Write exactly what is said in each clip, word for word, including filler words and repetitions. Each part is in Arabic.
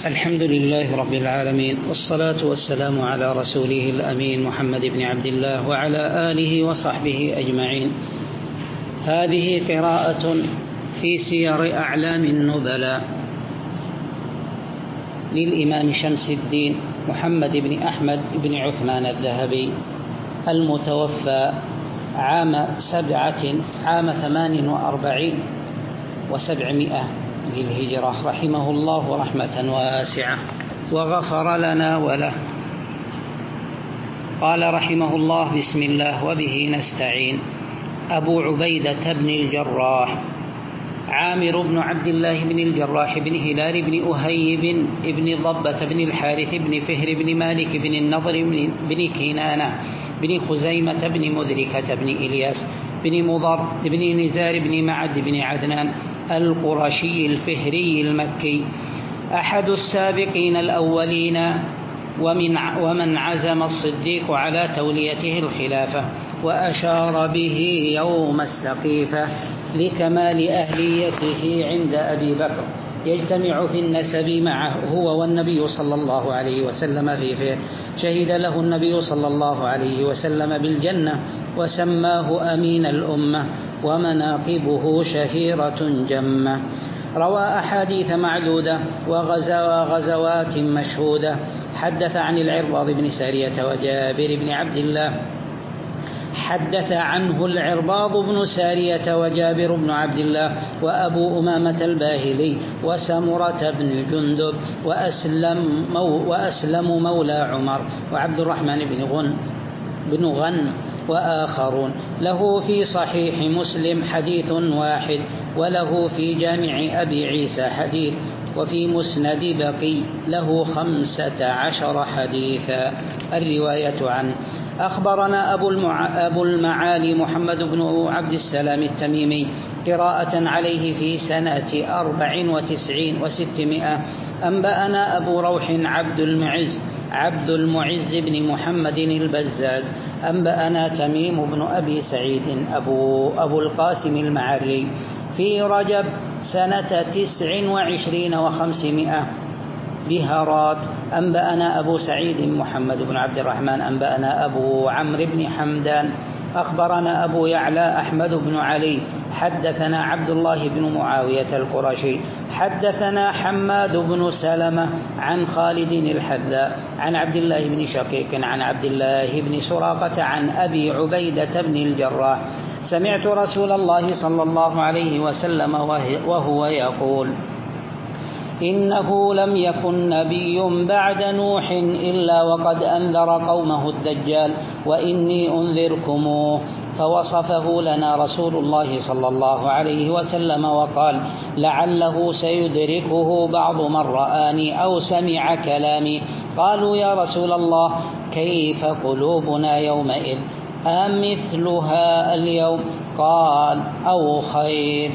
الحمد لله رب العالمين، والصلاة والسلام على رسوله الأمين محمد بن عبد الله وعلى آله وصحبه أجمعين. هذه قراءة في سير أعلام النبلاء للإمام شمس الدين محمد بن أحمد بن عثمان الذهبي المتوفى عام سبعة عام ثمان وأربعين وسبعمائة للهجرة، رحمه الله رحمة واسعة وغفر لنا وله. قال رحمه الله: بسم الله وبه نستعين. أبو عبيدة بن الجراح عامر بن عبد الله بن الجراح بن هلال بن أهيب بن ضبة بن الحارث بن فهر بن مالك بن النضر بن كنانة بن خزيمة بن مدركة بن إلياس بن مضر بن نزار بن معد بن عدنان القرشي الفهري المكي، أحد السابقين الأولين، ومن ومن عزم الصديق على توليته الخلافة، وأشار به يوم السقيفة لكمال أهليته عند أبي بكر، يجتمع في النسب معه هو والنبي صلى الله عليه وسلم في فيه. شهد له النبي صلى الله عليه وسلم بالجنة وسماه أمين الأمة، ومناقبه شهيرة جمة. روى أحاديث معدودة وغزا غزوات مشهودة. حدث عن العرباض بن سارية وجابر بن عبد الله حدث عنه العرباض بن سارية وجابر بن عبد الله وأبو أمامة الباهلي وسمرة بن الجندب وأسلم, مو وأسلم مولى عمر وعبد الرحمن بن غن بن غن وآخرون. له في صحيح مسلم حديث واحد، وله في جامع أبي عيسى حديث، وفي مسند بقي له خمسة عشر حديثا. الرواية عنه: أخبرنا أبو, المع... أبو المعالي محمد بن عبد السلام التميمي قراءة عليه في سنة أربع وتسعين وستمائة. أنبأنا أبو روح عبد المعز عبد المعز بن محمد البزاز. أنبأنا تميم بن أبي سعيد أبو, أبو القاسم المعري في رجب سنة تسع وعشرين وخمسمائة بهارات. أنبأنا أبو سعيد محمد بن عبد الرحمن. أنبأنا أبو عمرو بن حمدان. أخبرنا أبو يعلى أحمد بن علي. حدثنا عبد الله بن معاوية القرشي. حدثنا حماد بن سلمة عن خالد الحذاء عن عبد الله بن شقيق عن عبد الله بن سراقة عن أبي عبيدة بن الجراح: سمعت رسول الله صلى الله عليه وسلم وهو يقول: إنه لم يكن نبي بعد نوح إلا وقد أنذر قومه الدجال، وإني أنذركموه. فوصفه لنا رسول الله صلى الله عليه وسلم وقال: لعله سيدركه بعض من رآني أو سمع كلامي. قالوا: يا رسول الله، كيف قلوبنا يومئذ؟ أمثلها اليوم؟ قال: أو خير.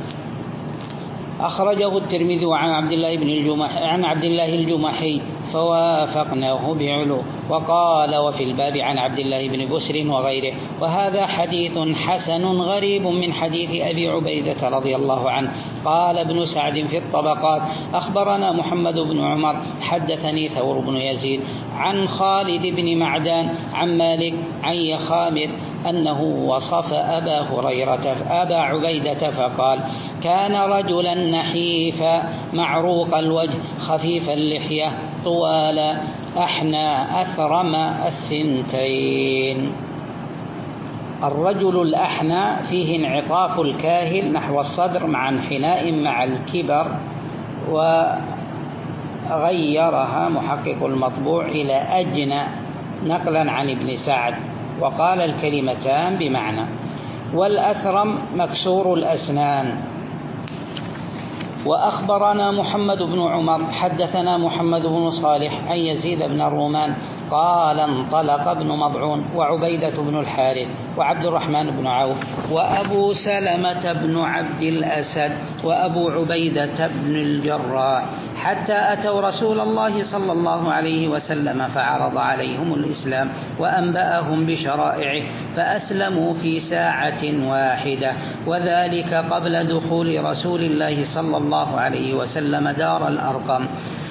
أخرجه الترمذي عن عبد الله بن الجمح عن عبد الله الجمحي فوافقناه بعلو. وقال: وفي الباب عن عبد الله بن بسر وغيره. وهذا حديث حسن غريب من حديث أبي عبيدة رضي الله عنه. قال ابن سعد في الطبقات: أخبرنا محمد بن عمر حدثني ثور بن يزيد عن خالد بن معدان عن مالك عن يخامر أنه وصف أبا هريرة أبا عبيدة فقال: كان رجلا نحيفا معروق الوجه خفيف اللحية طوال أحنى أثرم الثنتين. الرجل الأحنى فيه انعطاف الكاهل نحو الصدر مع انحناء مع الكبر، وغيرها محقق المطبوع إلى أجنى نقلا عن ابن سعد، وقال الكلمتان بمعنى. والأثرم مكسور الأسنان. وأخبرنا محمد بن عمر حدثنا محمد بن صالح عن يزيد بن الرومان قال: انطلق ابن مضعون وعبيدة بن الحارث وعبد الرحمن بن عوف وأبو سلمة بن عبد الأسد وأبو عبيدة بن الجراح حتى أتوا رسول الله صلى الله عليه وسلم فعرض عليهم الإسلام وأنبأهم بشرائعه، فأسلموا في ساعة واحدة، وذلك قبل دخول رسول الله صلى الله عليه وسلم دار الأرقم.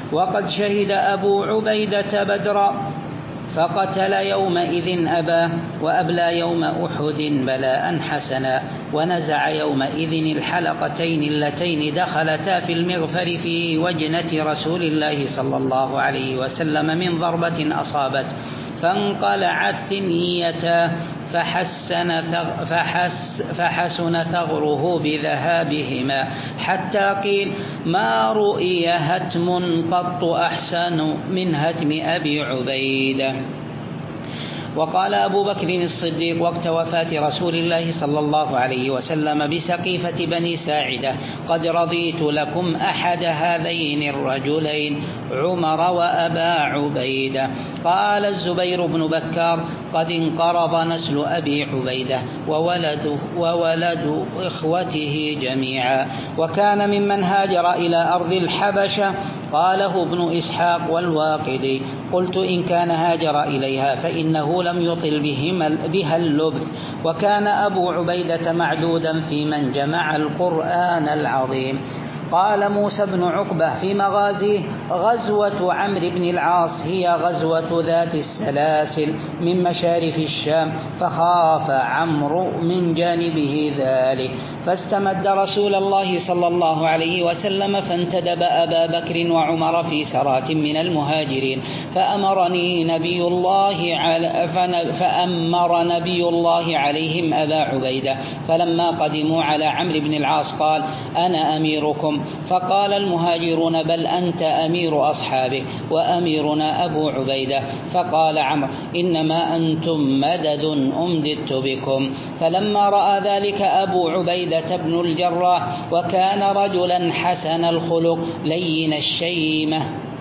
وقد شهد أبو عبيدة بدرا فقتل يومئذ أباه وأبلى يوم أحد بلاء حسنا ونزع يومئذ الحلقتين اللتين دخلتا في المغفر في وجنة رسول الله صلى الله عليه وسلم من ضربة أصابت فانقلعت ثنيتا فحسن, فحس فحسن ثغره بذهابهما حتى قيل ما رؤي هتم قط أحسن من هتم أبي عبيدة. وقال أبو بكر الصديق وقت وفاة رسول الله صلى الله عليه وسلم بسقيفة بني ساعدة قد رضيت لكم أحد هذين الرجلين عمر وأبا عبيدة. قال الزبير بن بكار قد انقرض نسل أبي عبيدة وولد, وولد إخوته جميعا وكان ممن هاجر إلى أرض الحبشة. قاله ابن إسحاق والواقدي قلت إن كان هاجر إليها فإنه لم يطل بها اللبث. وكان أبو عبيدة معدودا في من جمع القرآن العظيم. قال موسى بن عقبة في مغازيه غزوة عمرو بن العاص هي غزوة ذات السلاسل من مشارف الشام فخاف عمرو من جانبه ذلك فاستمد رسول الله صلى الله عليه وسلم فانتدب أبا بكر وعمر في سرات من المهاجرين فأمرني نبي الله على فأمر نبي الله عليهم أبا عبيدة فلما قدموا على عمرو بن العاص قال أنا أميركم فقال المهاجرون بل أنت أمير أصحابك وأميرنا أبو عبيدة فقال عمرو إنما أنتم مدد أمددت بكم. فلما رأى ذلك أبو عبيدة بن الجراح وكان رجلا حسن الخلق لين الشيمة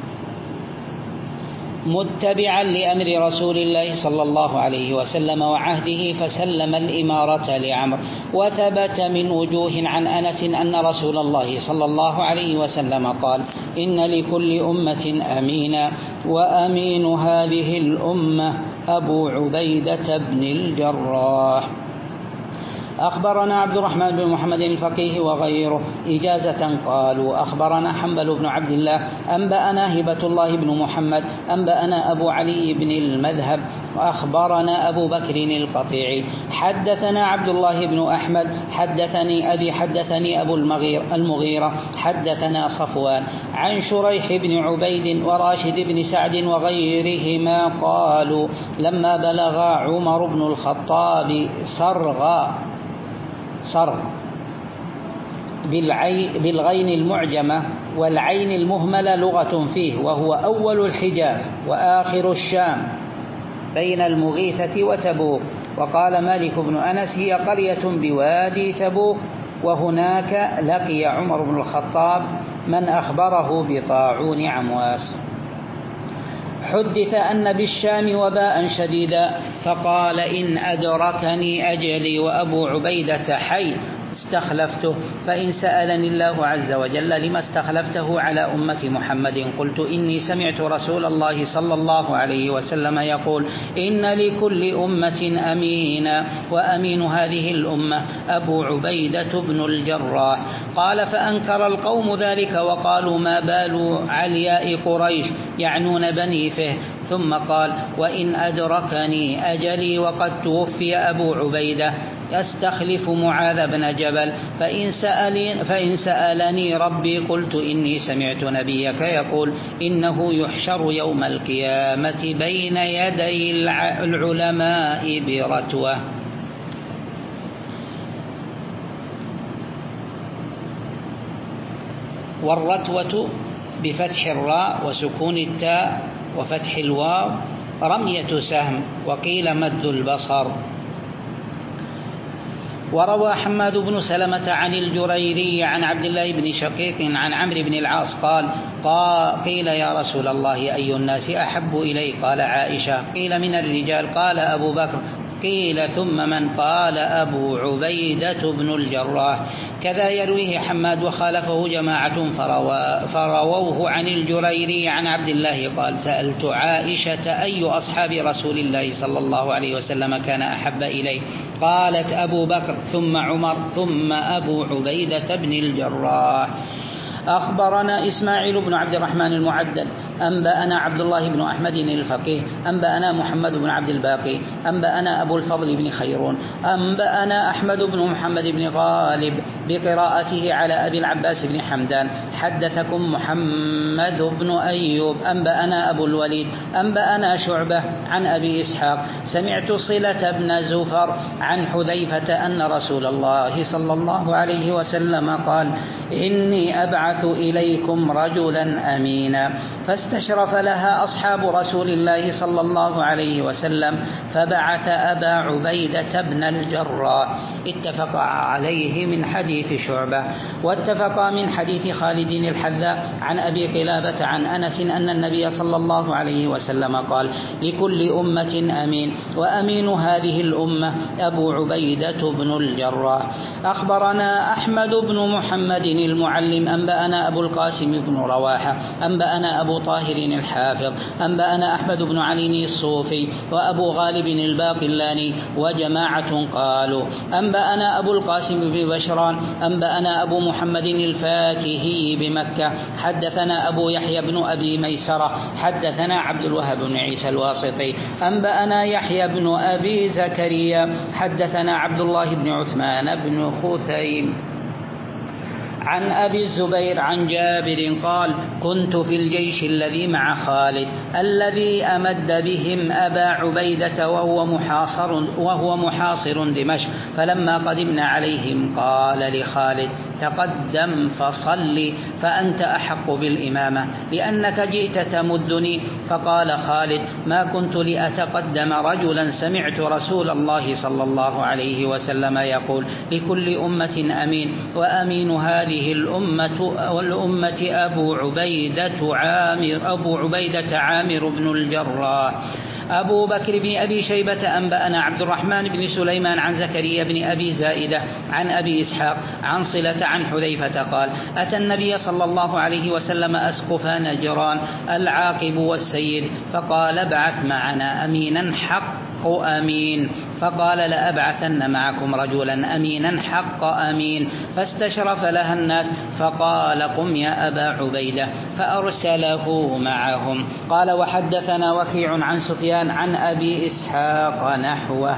متبعا لأمر رسول الله صلى الله عليه وسلم وعهده فسلم الإمارة لعمرو. وثبت من وجوه عن أنس أن رسول الله صلى الله عليه وسلم قال إن لكل أمة أمينا وأمين هذه الأمة أبو عبيدة بن الجراح. أخبرنا عبد الرحمن بن محمد الفقيه وغيره إجازة قالوا أخبرنا حنبل بن عبد الله أنبأنا هبة الله بن محمد أنبأنا أبو علي بن المذهب وأخبرنا أبو بكر القطيعي حدثنا عبد الله بن أحمد حدثني أبي حدثني أبو المغيرة حدثنا صفوان عن شريح بن عبيد وراشد بن سعد وغيرهما قالوا لما بلغ عمر بن الخطاب صرغا صرغ بالغين المعجمة والعين المهملة لغة فيه وهو أول الحجاز وآخر الشام بين المغيثة وتبوك. وقال مالك بن أنس هي قرية بوادي تبوك وهناك لقي عمر بن الخطاب من أخبره بطاعون عمواس. حدث أن بالشام وباء شديدا فقال إن أدركني أجلي وأبو عبيدة حي استخلفته فإن سألني الله عز وجل لما استخلفته على أمة محمد قلت إني سمعت رسول الله صلى الله عليه وسلم يقول إن لكل أمة أمينا وأمين هذه الأمة أبو عبيدة بن الجراح. قال فأنكر القوم ذلك وقالوا ما بال علياء قريش يعنون بني فهر. ثم قال وإن أدركني أجلي وقد توفي أبو عبيدة أستخلف معاذ بن جبل فإن, فإن سألني ربي قلت إني سمعت نبيك يقول إنه يحشر يوم القيامة بين يدي العلماء برتوة. والرتوة بفتح الراء وسكون التاء وفتح الواو رمية سهم وقيل مد البصر. وروى حماد بن سلمة عن الجريري عن عبد الله بن شقيق عن عمرو بن العاص قال قيل يا رسول الله أي الناس أحب إليك؟ قال عائشة. قيل من الرجال؟ قال أبو بكر. قيل ثم من؟ قال أبو عبيدة بن الجراح. كذا يرويه حماد وخالفه جماعة فرووه عن الجريري عن عبد الله قال سألت عائشة أي أصحاب رسول الله صلى الله عليه وسلم كان أحب إليه؟ قالت أبو بكر ثم عمر ثم أبو عبيدة بن الجراح. أخبرنا إسماعيل بن عبد الرحمن المعدل أنبأنا عبد الله بن أحمد الفقيه أنبأنا محمد بن عبد الباقي أنبأنا أبو الفضل بن خيرون أنبأنا أحمد بن محمد بن غالب بقراءته على أبي العباس بن حمدان حدثكم محمد بن أيوب أنبأنا أبو الوليد أنبأنا شعبة عن أبي إسحاق سمعت صلة بن زفر عن حذيفة أن رسول الله صلى الله عليه وسلم قال إني أبعث إليكم رجلا أمينا فاستشرف لها أصحاب رسول الله صلى الله عليه وسلم فبعث أبا عبيدة بن الجراح. اتفق عليه من حديث شعبة واتفق من حديث خالد الحذاء عن أبي قلابة عن أنس أن النبي صلى الله عليه وسلم قال لكل أمة أمين وأمين هذه الأمة أبو عبيدة بن الجراح. أخبرنا أحمد بن محمد المعلم أنبأنا أبو القاسم بن رواحة أنبأنا أبو طاهر الحافظ أنبأنا أحمد بن علي الصوفي وأبو غالب الباقلاني وجماعة قالوا أنبأنا أبو القاسم بن بشران أنبأنا أبو محمد الفاكهي بمكة حدثنا أبو يحيى بن أبي ميسرة حدثنا عبد الوهاب بن عيسى الواسطي أنبأنا يحيى بن أبي زكريا حدثنا عبد الله بن عثمان بن خثيم عن أبي الزبير عن جابر قال كنت في الجيش الذي مع خالد الذي أمد بهم أبا عبيدة وهو محاصر, وهو محاصر دمشق فلما قدمنا عليهم قال لخالد تقدم فصل فأنت أحق بالإمامة لأنك جئت تمدني. فقال خالد ما كنت لأتقدم رجلا سمعت رسول الله صلى الله عليه وسلم يقول لكل أمة أمين وأمين هذه الأمة والأمة أبو عبيدة عامر, أبو عبيدة عامر بن الجراح. أبو بكر بن أبي شيبة أنبأنا عبد الرحمن بن سليمان عن زكريا بن أبي زائدة عن أبي إسحاق عن صلة عن حذيفة قال أتى النبي صلى الله عليه وسلم أسقف نجران العاقب والسيد فقال ابعث معنا أمينا حق أمين فقال لأبعثن معكم رجلا أمينا حق أمين فاستشرف لها الناس فقال قم يا أبا عبيدة فأرسله معهم. قال وحدثنا وكيع عن سفيان عن أبي إسحاق نحوه.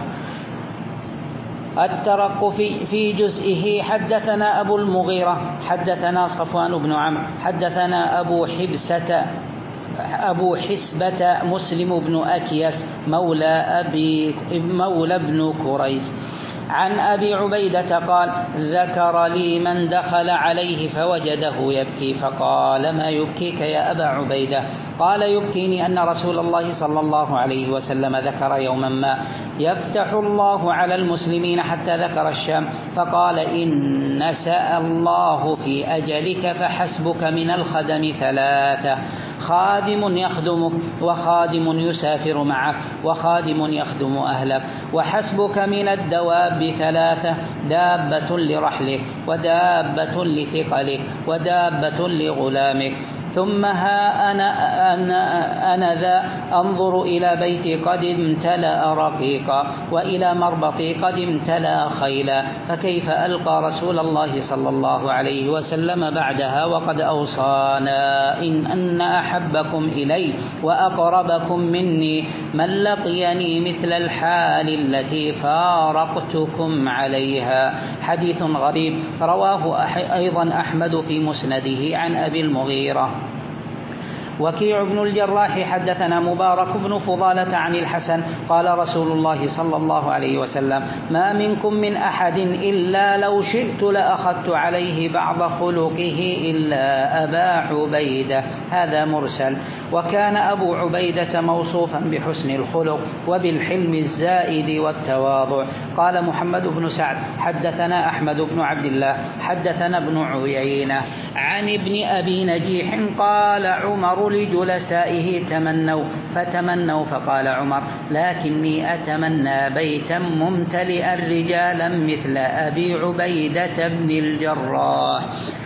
الترق في, في جزئه حدثنا أبو المغيرة حدثنا صفوان بن عمرو حدثنا أبو حبسة أبو حسبة مسلم بن أكيس مولى, أبي مولى بن كريز عن أبي عبيدة قال ذكر لي من دخل عليه فوجده يبكي فقال ما يبكيك يا أبا عبيدة؟ قال يبكيني أن رسول الله صلى الله عليه وسلم ذكر يوما ما يفتح الله على المسلمين حتى ذكر الشام فقال إن نسأ الله في أجلك فحسبك من الخدم ثلاثة خادم يخدمك وخادم يسافر معك وخادم يخدم أهلك وحسبك من الدواب ثلاثة دابة لرحلك ودابة لثقلك ودابة لغلامك ثم ها أنا, أنا, أنا ذا أنظر إلى بيتي قد امتلأ رقيقا وإلى مربطي قد امتلأ خيلا فكيف ألقى رسول الله صلى الله عليه وسلم بعدها وقد أوصانا إن أن أحبكم إلي وأقربكم مني من لقيني مثل الحال التي فارقتكم عليها. حديث غريب رواه أيضا أحمد في مسنده عن أبي المغيرة. وكيع بن الجراح حدثنا مبارك بن فضالة عن الحسن قال رسول الله صلى الله عليه وسلم ما منكم من أحد إلا لو شئت لأخذت عليه بعض خلقه إلا أبا عبيدة. هذا مرسل. وكان أبو عبيدة موصوفا بحسن الخلق وبالحلم الزائد والتواضع. قال محمد بن سعد حدثنا أحمد بن عبد الله حدثنا ابن عيينة عن ابن أبي نجيح قال عمر لجلسائه تمنوا فتمنوا فقال عمر لكني أتمنى بيتا ممتلئا رجالا مثل أبي عبيدة بن الجراح.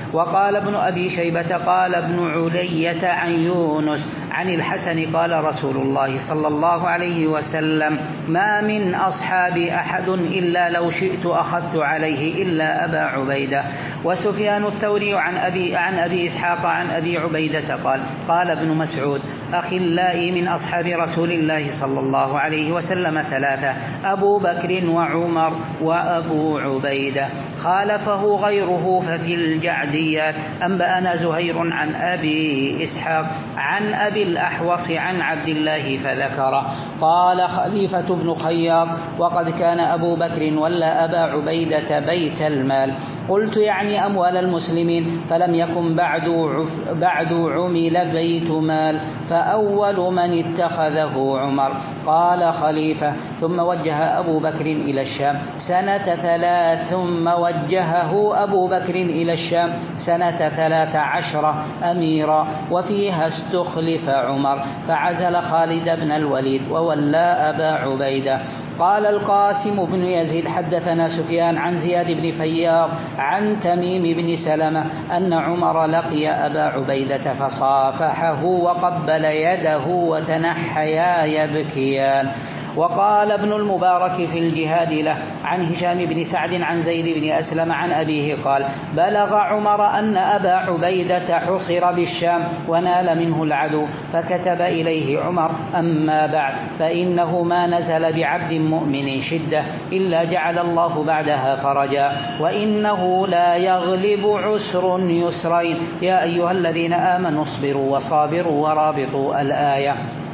وقال ابن أبي شيبة قال ابن علية عن يونس عن الحسن قال رسول الله صلى الله عليه وسلم ما من أصحابي أحد إلا لو شئت أخذت عليه إلا أبا عبيدة. وسفيان الثوري عن أبي, عن أبي إسحاق عن أبي عبيدة قال قال ابن مسعود أخلائي من أصحاب رسول الله صلى الله عليه وسلم ثلاثة أبو بكر وعمر وأبو عبيدة. خالفه غيره ففي الجعديات أنبأنا زهير عن أبي إسحاق عن أبي الأحوص عن عبد الله فذكر قال خليفة بن خياط وقد كان أبو بكر ولا أبا عبيدة بيت المال. قلت يعني أموال المسلمين فلم يكن بعد, بعد عمل بيت مال فأول من اتخذه عمر. قال خليفة ثم وجه أبو بكر إلى الشام سنة ثلاث ثم وجهه أبو بكر إلى الشام سنة ثلاث عشرة أميرا وفيها استخلف عمر فعزل خالد بن الوليد وولى أبا عبيدة. قال القاسم بن يزيد حدثنا سفيان عن زياد بن فياض عن تميم بن سلمة أن عمر لقي أبا عبيدة فصافحه وقبل يده وتنحيا يبكيان. وقال ابن المبارك في الجهاد له عن هشام بن سعد عن زيد بن أسلم عن أبيه قال بلغ عمر أن أبا عبيدة حصر بالشام ونال منه العدو فكتب إليه عمر أما بعد فإنه ما نزل بعبد مؤمن شدة إلا جعل الله بعدها فرجا وإنه لا يغلب عسر يسرين يا أيها الذين آمنوا اصبروا وصابروا ورابطوا الآية.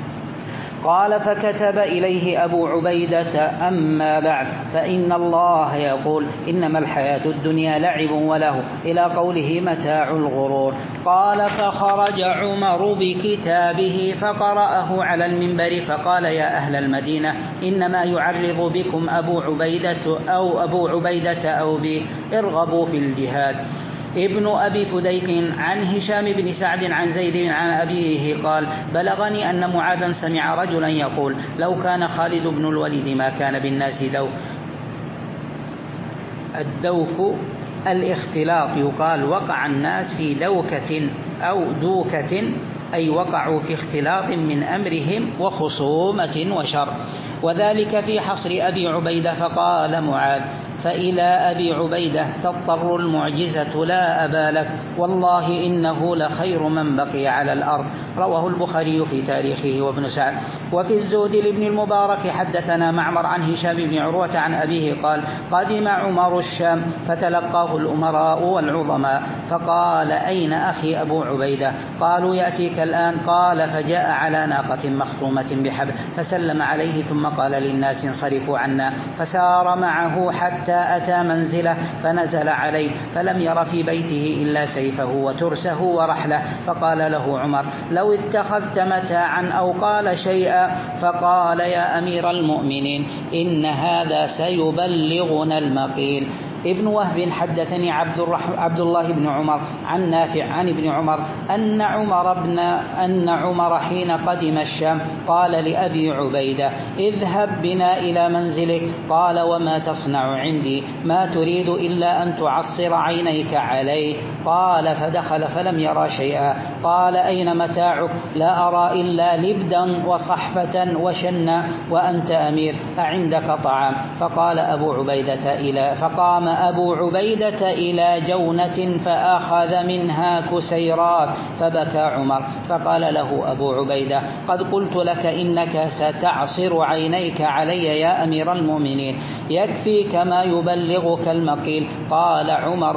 قال فكتب إليه أبو عبيدة أما بعد فإن الله يقول إنما الحياة الدنيا لعب وله إلى قوله متاع الغرور. قال فخرج عمر بكتابه فقرأه على المنبر فقال يا أهل المدينة إنما يعرض بكم أبو عبيدة أو أبو عبيدة أو بي ارغبوا في الجهاد. ابن أبي فديك عن هشام بن سعد عن زيد عن أبيه قال بلغني أن معاذا سمع رجلا يقول لو كان خالد بن الوليد ما كان بالناس دوك. الدوك الاختلاط يقال وقع الناس في دوكة أو دوكة أي وقعوا في اختلاط من أمرهم وخصومة وشر وذلك في حصر أبي عبيدة. فقال معاذ فإلى أبي عبيدة تضطر المعجزة لا أبا لك والله إنه لخير من بقي على الأرض. رواه البخاري في تاريخه وابن سعد. وفي الزهد لابن المبارك حدثنا معمر عن هشام بن عروة عن أبيه قال قدم عمر الشام فتلقاه الأمراء والعظماء فقال أين أخي أبو عبيدة؟ قالوا يأتيك الآن. قال فجاء على ناقة مخطومة بحبل فسلم عليه ثم قال للناس انصرفوا عنا فسار معه حتى أتى منزله فنزل عليه فلم ير في بيته إلا سيفه وترسه ورحله. فقال له عمر لو اتخذت متاعا أو قال شيئا. فقال يا أمير المؤمنين إن هذا سيبلغنا المقيل. ابن وهب حدثني عبد, عبد الله بن عمر عن نافع عن ابن عمر أن عمر, بن أن عمر حين قدم الشام قال لأبي عبيدة اذهب بنا إلى منزلك. قال وما تصنع عندي؟ ما تريد إلا أن تعصر عينيك عليه. قال فدخل فلم يرى شيئا. قال أين متاعك؟ لا أرى إلا لبدا وصحفة وشنا وأنت أمير أعندك طعام؟ فقال أبو عبيدة إلى فقام أبو عبيدة إلى جونة فأخذ منها كسيرات فبكى عمر. فقال له أبو عبيدة قد قلت لك إنك ستعصر عينيك علي يا أمير المؤمنين يكفيك ما يبلغك المقيل. قال عمر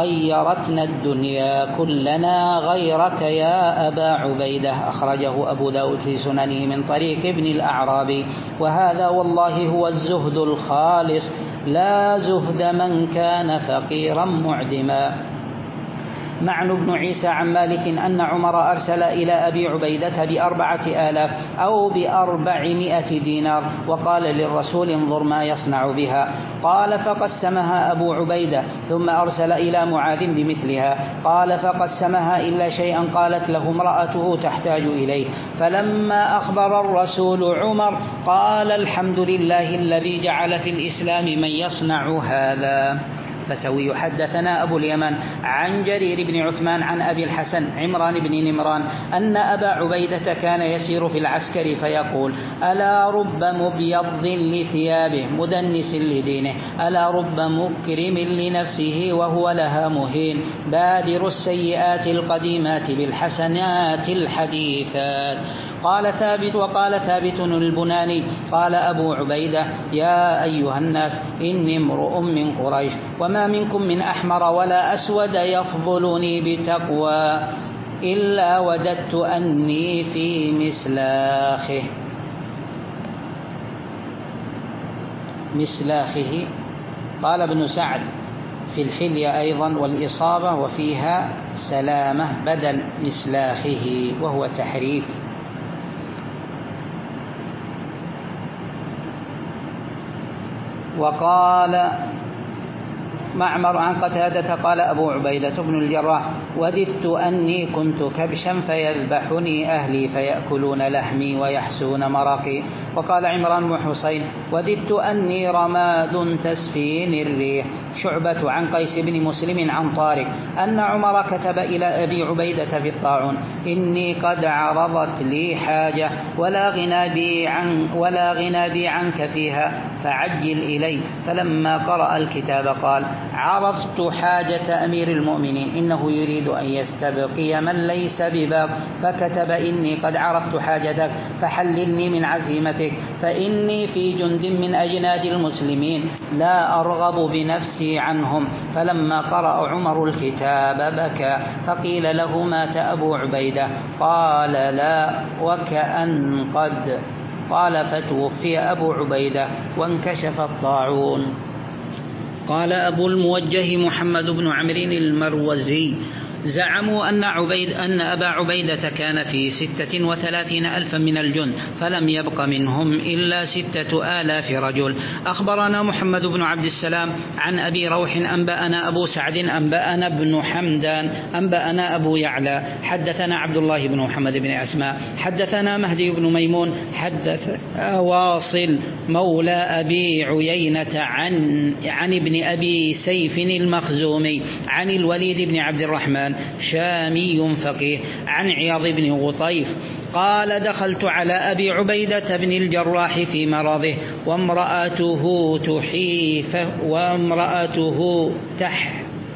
غيرتنا الدنيا كلنا غيرك يا أبا عبيدة. أخرجه أبو داود في سننه من طريق ابن الأعرابي. وهذا والله هو الزهد الخالص لا زهد من كان فقيرا معدما. معن بن عيسى عن مالك أن عمر أرسل إلى أبي عبيدة بأربعة آلاف أو بأربعمائة دينار وقال للرسول انظر ما يصنع بها. قال فقسمها أبو عبيدة ثم أرسل إلى معاذ بمثلها. قال فقسمها إلا شيئا قالت له امرأته تحتاج إليه. فلما أخبر الرسول عمر قال الحمد لله الذي جعل في الإسلام من يصنع هذا. الحفسوي حدثنا أبو اليمن عن جرير بن عثمان عن أبي الحسن عمران بن نمران أن أبا عبيدة كان يسير في العسكر فيقول: ألا رب مبيض لثيابه مدنس لدينه، ألا رب مكرم لنفسه وهو لها مهين، بادر السيئات القديمات بالحسنات الحديثات. قال ثابت وقال ثابت البناني قال أبو عبيدة: يا أيها الناس إني امرؤ من قريش وما منكم من أحمر ولا أسود يفضلني بتقوى إلا وددت أني في مسلاخه. مسلاخه قال ابن سعد في الحلية أيضا والإصابة وفيها سلامة بدل مسلاخه وهو تحريف. وقال معمر عن قتادة قال أبو عبيدة بن الجراح: وددت أني كنت كبشا فيذبحني أهلي فيأكلون لحمي ويحسون مرقي. وقال عمران بن حسين: وددت أني رماد تسفيني الريح. شعبة عن قيس بن مسلم عن طارق أن عمر كتب إلى أبي عبيدة في الطاعون: إني قد عرضت لي حاجة ولا غنى بي عن ولا غنى بي عنك فيها فعجل إلي. فلما قرأ الكتاب قال: عرفت حاجة أمير المؤمنين، إنه يريد أن يستبقي من ليس بباق، فكتب: إني قد عرفت حاجتك فحللني من عزيمتك، فإني في جند من أجناد المسلمين لا أرغب بنفسي عنهم. فلما قرأ عمر الكتاب بكى، فقيل له: مات أبو عبيدة؟ قال: لا، وكأن قد قال: فتوفي أبو عبيدة وانكشف الطاعون. قال أبو الموجه محمد بن عمرو المروزي: زعموا أن, عبيد أن أبا عبيدة كان في ستة وثلاثين ألفا من الجند فلم يبق منهم إلا ستة آلاف رجل. أخبرنا محمد بن عبد السلام عن أبي روح أنبأنا أبو سعد أنبأنا ابن حمدان أنبأنا أبو يعلى حدثنا عبد الله بن محمد بن أسماء حدثنا مهدي بن ميمون حدث واصل مولى أبي عيينة عن, عن ابن أبي سيف المخزومي عن الوليد بن عبد الرحمن شامي فقيه عن عياض بن غطيف قال: دخلت على أبي عبيدة بن الجراح في مرضه وامرأته تحيف وامرأته تح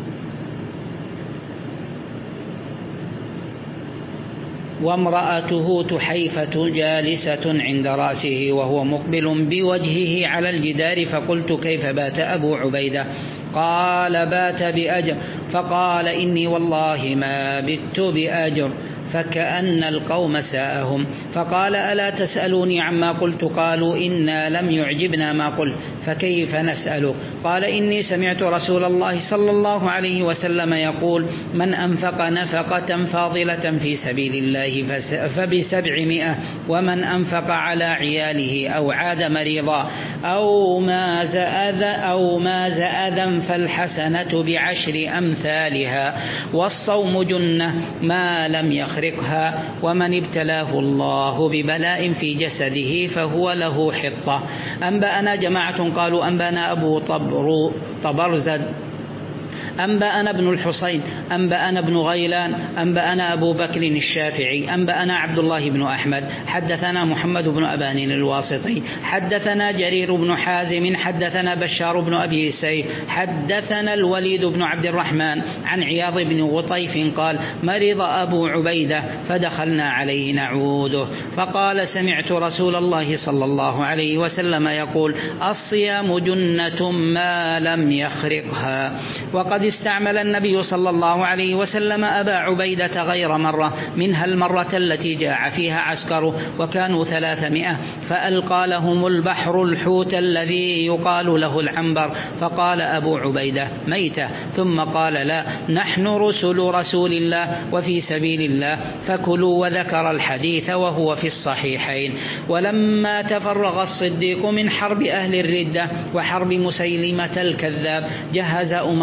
وامرأته تحيفة جالسة عند رأسه وهو مقبل بوجهه على الجدار، فقلت: كيف بات أبو عبيدة؟ قال: بات بأجر. فقال: إني والله ما بت بأجر، فكأن القوم ساءهم. فقال: ألا تسألوني عما قلت؟ قالوا: إنا لم يعجبنا ما قلت، فكيف نسألك؟ قال: إني سمعت رسول الله صلى الله عليه وسلم يقول: من أنفق نفقة فاضلة في سبيل الله فبسبعمائة، ومن أنفق على عياله أو عاد مريضا أو ما زأذ أو ما زأذا فالحسنة بعشر أمثالها، والصوم جنة ما لم يخرقها، ومن ابتلاه الله ببلاء في جسده فهو له حطة. أنبأنا جماعة قالوا: أنبأنا أبو طبر طبرزد أنبأنا ابن الحصين أنبأنا ابن غيلان أنبأنا أبو بكر الشافعي أنبأنا عبد الله بن أحمد حدثنا محمد بن أبان الواسطي حدثنا جرير بن حازم حدثنا بشار بن أبي سيف حدثنا الوليد بن عبد الرحمن عن عياض بن غطيف قال: مرض أبو عبيدة فدخلنا عليه نعوده، فقال: سمعت رسول الله صلى الله عليه وسلم يقول: الصيام جنة ما لم يخرقها. وقد استعمل النبي صلى الله عليه وسلم أبا عبيدة غير مرة، منها المرة التي جاع فيها عسكره وكانوا ثلاثمائة، فألقى لهم البحر الحوت الذي يقال له العنبر، فقال أبو عبيدة: ميتة؟ ثم قال: لا، نحن رسل رسول الله وفي سبيل الله، فكلوا، وذكر الحديث وهو في الصحيحين. ولما تفرغ الصديق من حرب أهل الردة وحرب مسيلمة الكذاب جهز أمراء الأمر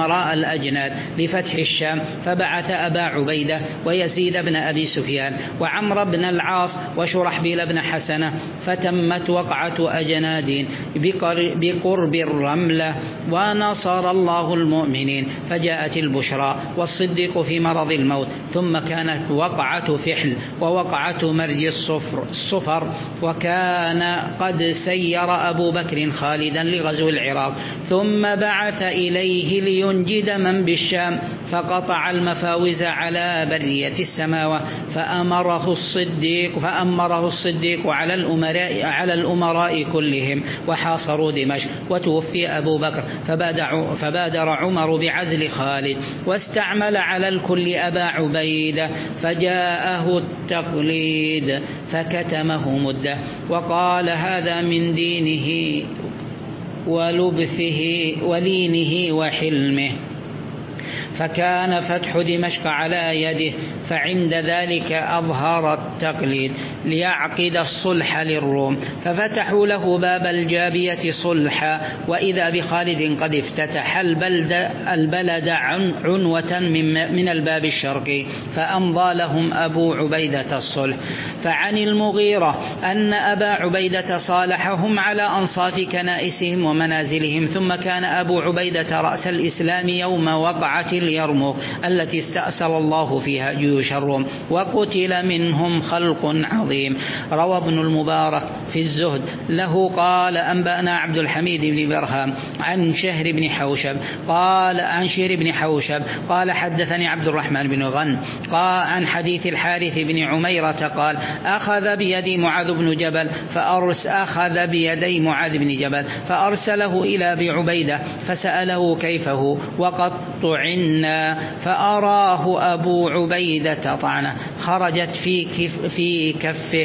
الأجناد لفتح الشام، فبعث أبا عبيدة ويزيد بن أبي سفيان وعمرو بن العاص وشرحبيل بن حسنة، فتمت وقعة أجناد بقرب الرملة، ونصر الله المؤمنين، فجاءت البشرى والصديق في مرض الموت. ثم كانت وقعة فحل ووقعة مرج الصفر, الصفر وكان قد سير أبو بكر خالدا لغزو العراق، ثم بعث إليه لينجد من بالشام، فقطع المفاوز على برية السماوة، فأمره الصديق فأمره الصديق على الأمراء على الأمراء كلهم، وحاصروا دمشق. وتوفي أبو بكر، فبادر عمر بعزل خالد، واستعمل على الكل أبا عبيدة، فجاءه التقليد فكتمه مدة، وقال هذا من دينه ولبثه ولينه وحلمه، فكان فتح دمشق على يده، فعند ذلك أظهر التقليد ليعقد الصلح للروم، ففتحوا له باب الجابية صلحا، وإذا بخالد قد افتتح البلد, البلد عنوة من الباب الشرقي، فأمضى لهم أبو عبيدة الصلح. فعن المغيرة أن أبا عبيدة صالحهم على أنصاف كنائسهم ومنازلهم، ثم كان أبو عبيدة رأس الإسلام يوم وقعة اليرموك التي استأصل الله فيها جيوش الروم، وقتل منهم خلق عظيم. روى ابن المبارك في الزهد له قال أنبأنا عبد الحميد بن برهام عن شهر بن حوشب قال عن شهر بن حوشب قال حدثني عبد الرحمن بن غن قال عن حديث الحارث بن عميرة قال أخذ بيدي معاذ بن جبل فأرس أخذ بيدي معاذ بن جبل فأرسله إلى أبي عبيدة فسأله كيفه وقد طعنا، فأراه أبو عبيدة طعنه خرجت في, كف في كفه،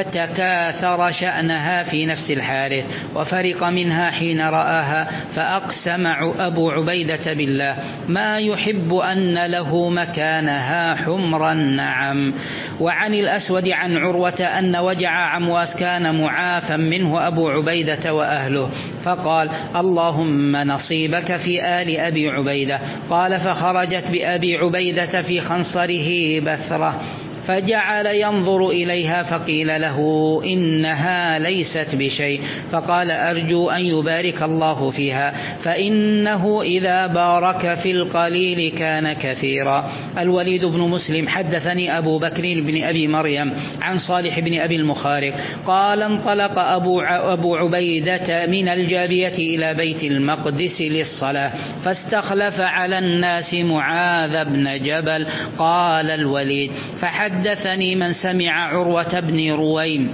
فتكاثر شأنها في نفس الحارث، وفرق منها حين رآها، فأقسم أبو عبيدة بالله ما يحب أن له مكانها حمر النعم. وعن الأسود عن عروة أن وجع عمواس كان معافا منه أبو عبيدة وأهله، فقال اللهم نصيبك في آل أبي عبيدة. قال فخرجت بأبي عبيدة في خنصره بثرة، فجعل ينظر إليها، فقيل له إنها ليست بشيء، فقال أرجو أن يبارك الله فيها، فإنه إذا بارك في القليل كان كثيرا. الوليد بن مسلم حدثني أبو بكر بن أبي مريم عن صالح بن أبي المخارق قال انطلق أبو, أبو عبيدة من الجابية إلى بيت المقدس للصلاة، فاستخلف على الناس معاذ بن جبل. قال الوليد فحدثني من سمع عروة بن رويم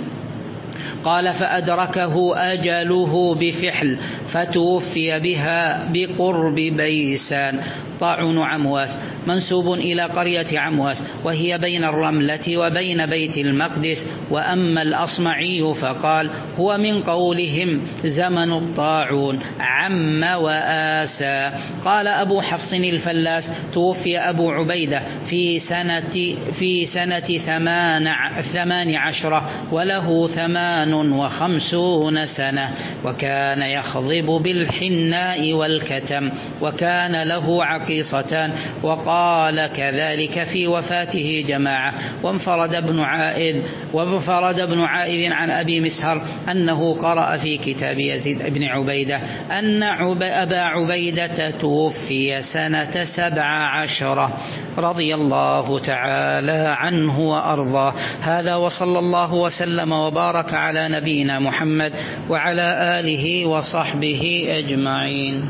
قال فأدركه أجله بفحل، فتوفي بها بقرب بيسان. طاعون عمواس منسوب إلى قرية عمواس، وهي بين الرملة وبين بيت المقدس. وأما الأصمعي فقال هو من قولهم زمن الطاعون عم وآسى. قال أبو حفص الفلاس توفي أبو عبيدة في سنة في سنة ثمان, ثمان عشرة وله ثمان وخمسون سنة، وكان يخضب بالحناء والكتم، وكان له عقيصتان. وقال كذلك في وفاته جماعة. وانفرد ابن عائذ وانفرد ابن عائذ عن أبي مسهر أنه قرأ في كتاب يزيد بن عبيدة أن أبا عبيدة توفي سنة سبع عشرة رضي الله تعالى عنه وأرضاه. هذا وصلى الله وسلم وبارك على نبينا محمد وعلى آله وصحبه أجمعين.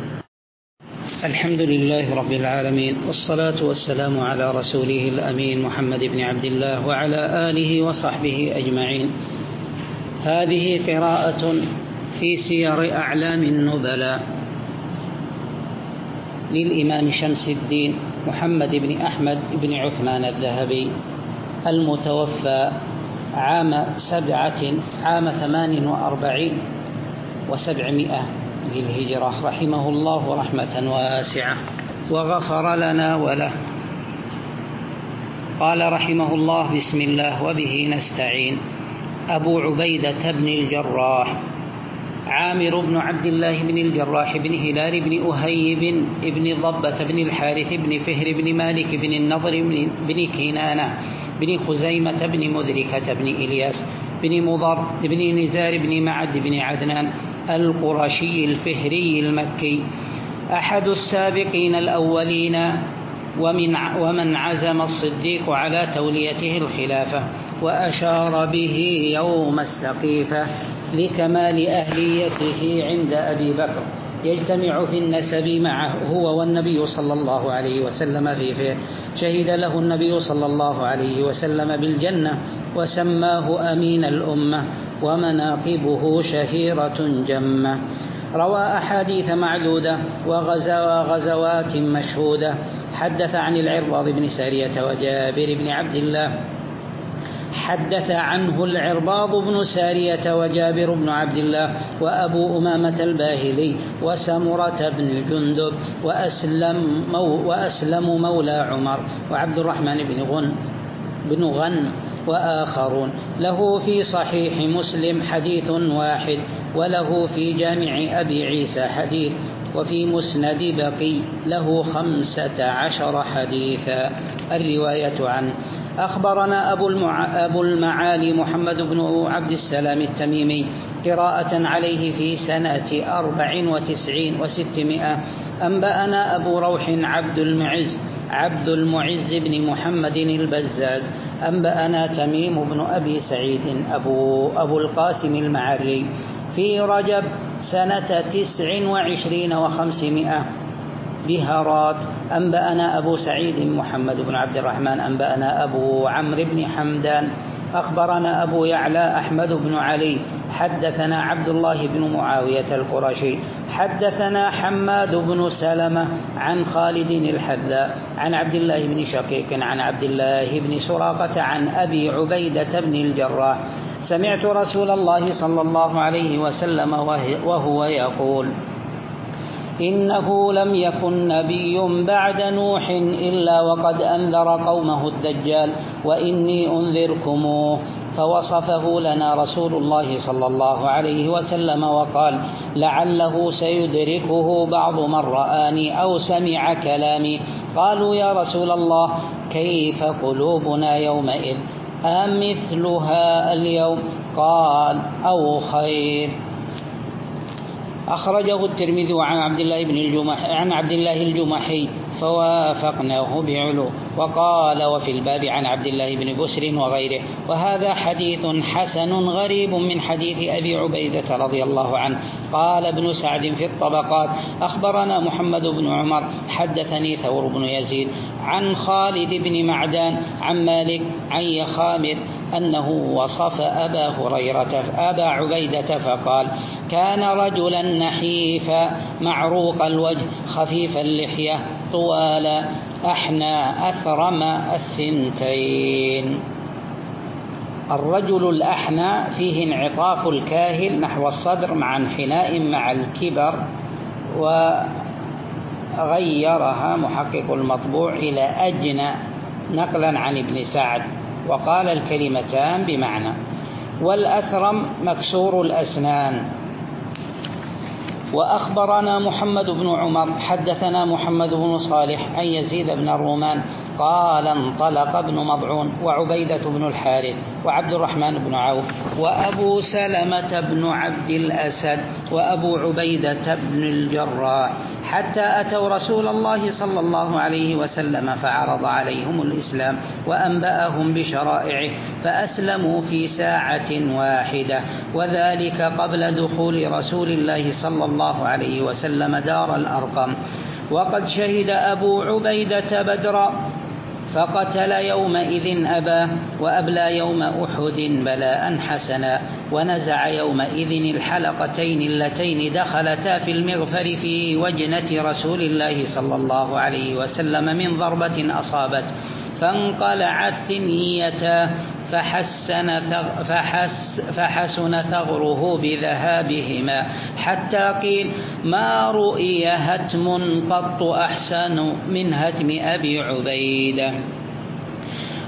الحمد لله رب العالمين، والصلاة والسلام على رسوله الأمين محمد بن عبد الله وعلى آله وصحبه أجمعين. هذه قراءة في سير أعلام النبلاء للإمام شمس الدين محمد بن أحمد بن عثمان الذهبي المتوفى عام سبعة عام ثمان وأربعين وسبعمائة للهجرة، رحمه الله رحمة واسعة وغفر لنا وله. قال رحمه الله بسم الله وبه نستعين. أبو عبيدة بن الجراح عامر بن عبد الله بن الجراح بن هلال بن أهيب بن ضبة بن الحارث بن فهر بن مالك بن النضر بن كنانة بن خزيمة بن مدركة بن إلياس بن مضر بن نزار بن معد بن عدنان القرشي الفهري المكي، أحد السابقين الأولين، ومن ومن عزم الصديق على توليته الخلافة، وأشار به يوم السقيفة لكمال أهليته عند أبي بكر، يجتمع في النسب معه هو والنبي صلى الله عليه وسلم في فيه. شهد له النبي صلى الله عليه وسلم بالجنة وسماه أمين الأمة، ومناقبه شهيرة جمة. روى أحاديث معدودة وغزا غزوات مشهودة. حدث عن العرباض بن سارية وجابر بن عبد الله حدث عنه العرباض بن سارية وجابر بن عبد الله وأبو أمامة الباهلي وسمرة بن الجندب وأسلم, مو وأسلم مولى عمر وعبد الرحمن بن غن بن غن وآخرون. له في صحيح مسلم حديث واحد، وله في جامع أبي عيسى حديث، وفي مسند بقي له خمسة عشر حديثا. الرواية عنه: أخبرنا أبو, المع... أبو المعالي محمد بن عبد السلام التميمي قراءة عليه في سنة أربع وتسعين وستمائة. أنبأنا أبو روح عبد المعز عبد المعز بن محمد البزاز. أنبأنا تميم بن أبي سعيد أبو, أبو القاسم المعري في رجب سنة تسع وعشرين وخمسمائة بهارات. أنبأنا أبو سعيد محمد بن عبد الرحمن. أنبأنا أبو عمرو بن حمدان. أخبرنا أبو يعلى أحمد بن علي. حدثنا عبد الله بن معاوية القرشي. حدثنا حماد بن سلمة عن خالد الحذاء عن عبد الله بن شقيق عن عبد الله بن سراقة عن أبي عبيدة بن الجراح: سمعت رسول الله صلى الله عليه وسلم وهو يقول: إنه لم يكن نبي بعد نوح إلا وقد أنذر قومه الدجال، وإني أنذركموه. فوصفه لنا رسول الله صلى الله عليه وسلم وقال: لعله سيدركه بعض من رآني أو سمع كلامي. قالوا: يا رسول الله، كيف قلوبنا يومئذ؟ أمثلها اليوم؟ قال: أو خير. أخرجه الترمذي عن عبد الله بن الجمح عن عبد الله الجمحي فوافقناه بعلو. وقال: وفي الباب عن عبد الله بن بسر وغيره. وهذا حديث حسن غريب من حديث أبي عبيدة رضي الله عنه. قال ابن سعد في الطبقات: أخبرنا محمد بن عمر حدثني ثور بن يزيد عن خالد بن معدان عن مالك عن يخامر أنه وصف أبا هريرة أبا عبيدة فقال: كان رجلا نحيفا معروق الوجه خفيف اللحية طوال أحنى أثرم الثنتين. الرجل الأحنى فيه انعطاف الكاهل نحو الصدر مع انحناء مع الكبر، وغيرها محقق المطبوع إلى أجنى نقلا عن ابن سعد، وقال الكلمتان بمعنى. والأثرم مكسور الأسنان. وأخبرنا محمد بن عمر حدثنا محمد بن صالح عن يزيد بن الرومان قال: انطلق ابن مضعون وعبيدة بن الحارث وعبد الرحمن بن عوف وأبو سلمة بن عبد الأسد وأبو عبيدة بن الجراح حتى أتوا رسول الله صلى الله عليه وسلم، فعرض عليهم الإسلام وأنبأهم بشرائعه، فأسلموا في ساعة واحدة، وذلك قبل دخول رسول الله صلى الله عليه وسلم دار الأرقم. وقد شهد أبو عبيدة بدرا فقتل يومئذ أباه، وأبلى يوم أحد بلاء حسنا، ونزع يومئذ الحلقتين اللتين دخلتا في المغفر في وجنة رسول الله صلى الله عليه وسلم من ضربة أصابت، فانقلعت ثنيتا فحسن, فحس فحسن ثغره بذهابهما، حتى قيل: ما رؤي هتم قط أحسن من هتم أبي عبيدة.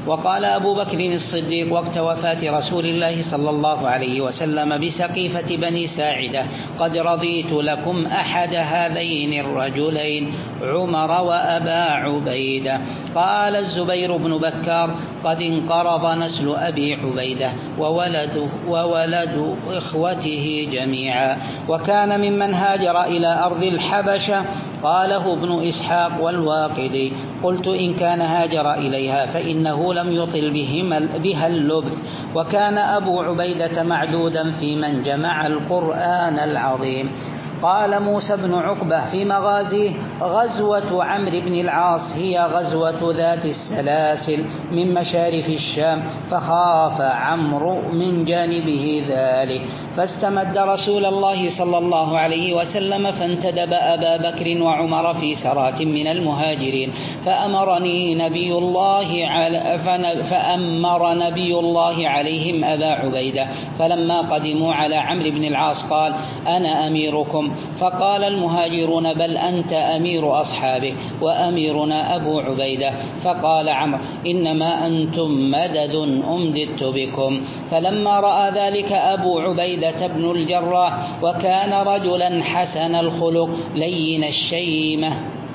وقال أبو بكر الصديق وقت وفاة رسول الله صلى الله عليه وسلم بسقيفة بني ساعدة: قد رضيت لكم أحد هذين الرجلين، عمر وأبا عبيدة. قال الزبير بن بكار: قد انقرض نسل أبي عبيدة وولد, وولد إخوته جميعا، وكان ممن هاجر إلى أرض الحبشة. قاله ابن إسحاق والواقدي. قلت: إن كان هاجر إليها فإنه لم يطل بها اللبث، وكان أبو عبيدة معدودا في من جمع القرآن العظيم. قال موسى بن عقبة في مغازيه: غزوة عمرو بن العاص هي غزوة ذات السلاسل من مشارف الشام، فخاف عمرو من جانبه ذلك، فاستمد رسول الله صلى الله عليه وسلم، فانتدب أبا بكر وعمر في سراة من المهاجرين، فأمرني نبي الله على فأمر نبي الله عليهم أبا عبيدة. فلما قدموا على عمرو بن العاص قال: أنا أميركم. فقال المهاجرون: بل أنت أمير أصحابك وأميرنا أبو عبيدة. فقال عمرو: إنما أنتم مدد أمددت بكم. فلما رأى ذلك أبو عبيدة بن الجراح، وكان رجلا حسن الخلق لين الشيمة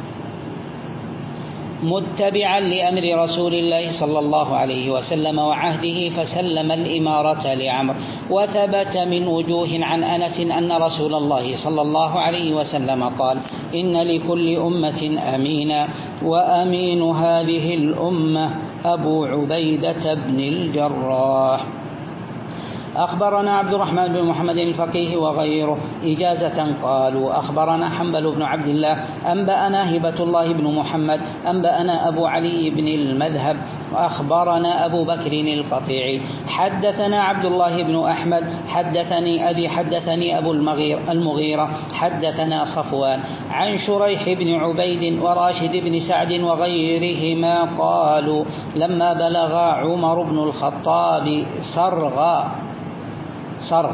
متبعا لأمر رسول الله صلى الله عليه وسلم وعهده، فسلم الإمارة لعمرو. وثبت من وجوه عن أنس أن رسول الله صلى الله عليه وسلم قال: إن لكل أمة أمينا، وأمين هذه الأمة أبو عبيدة بن الجراح. أخبرنا عبد الرحمن بن محمد الفقيه وغيره إجازة قالوا: أخبرنا حنبل بن عبد الله أنبأنا هبة الله بن محمد أنبأنا أبو علي بن المذهب وأخبرنا أبو بكر القطيعي حدثنا عبد الله بن أحمد حدثني أبي حدثني أبو المغيرة حدثنا صفوان عن شريح بن عبيد وراشد بن سعد وغيرهما قالوا: لما بلغ عمر بن الخطاب صرغا صرغ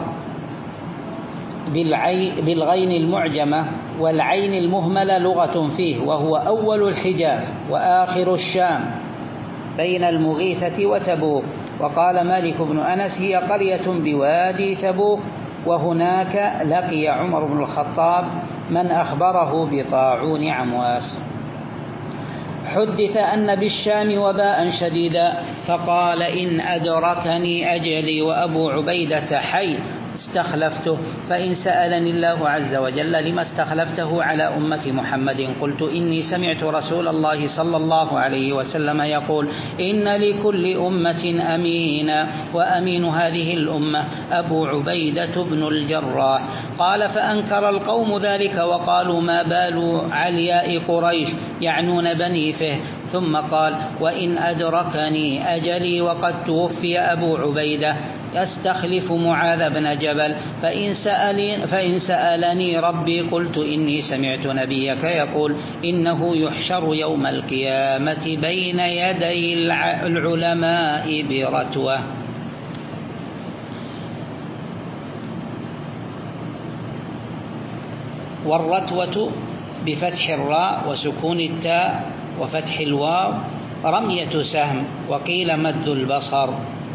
بالغين المعجمة والعين المهملة لغة فيه، وهو أول الحجاز وآخر الشام بين المغيثة وتبوك. وقال مالك بن أنس: هي قرية بوادي تبوك، وهناك لقي عمر بن الخطاب من أخبره بطاعون عمواس. حدث أن بالشام وباء شديدا، فقال: إن أدركني أجلي وأبو عبيدة حي استخلفته، فإن سألني الله عز وجل لما استخلفته على أمة محمد قلت: إني سمعت رسول الله صلى الله عليه وسلم يقول: إن لكل أمة أمينا، وأمين هذه الأمة أبو عبيدة بن الجراح. قال: فأنكر القوم ذلك وقالوا: ما بال علياء قريش، يعنون بني فهر. ثم قال: وإن أدركني أجلي وقد توفي أبو عبيدة أستخلف معاذ بن جبل، فإن سألني, فإن سألني ربي قلت: إني سمعت نبيك يقول: إنه يحشر يوم القيامة بين يدي العلماء برتوة. والرتوة بفتح الراء وسكون التاء وفتح الواو رمية سهم، وقيل مد البصر.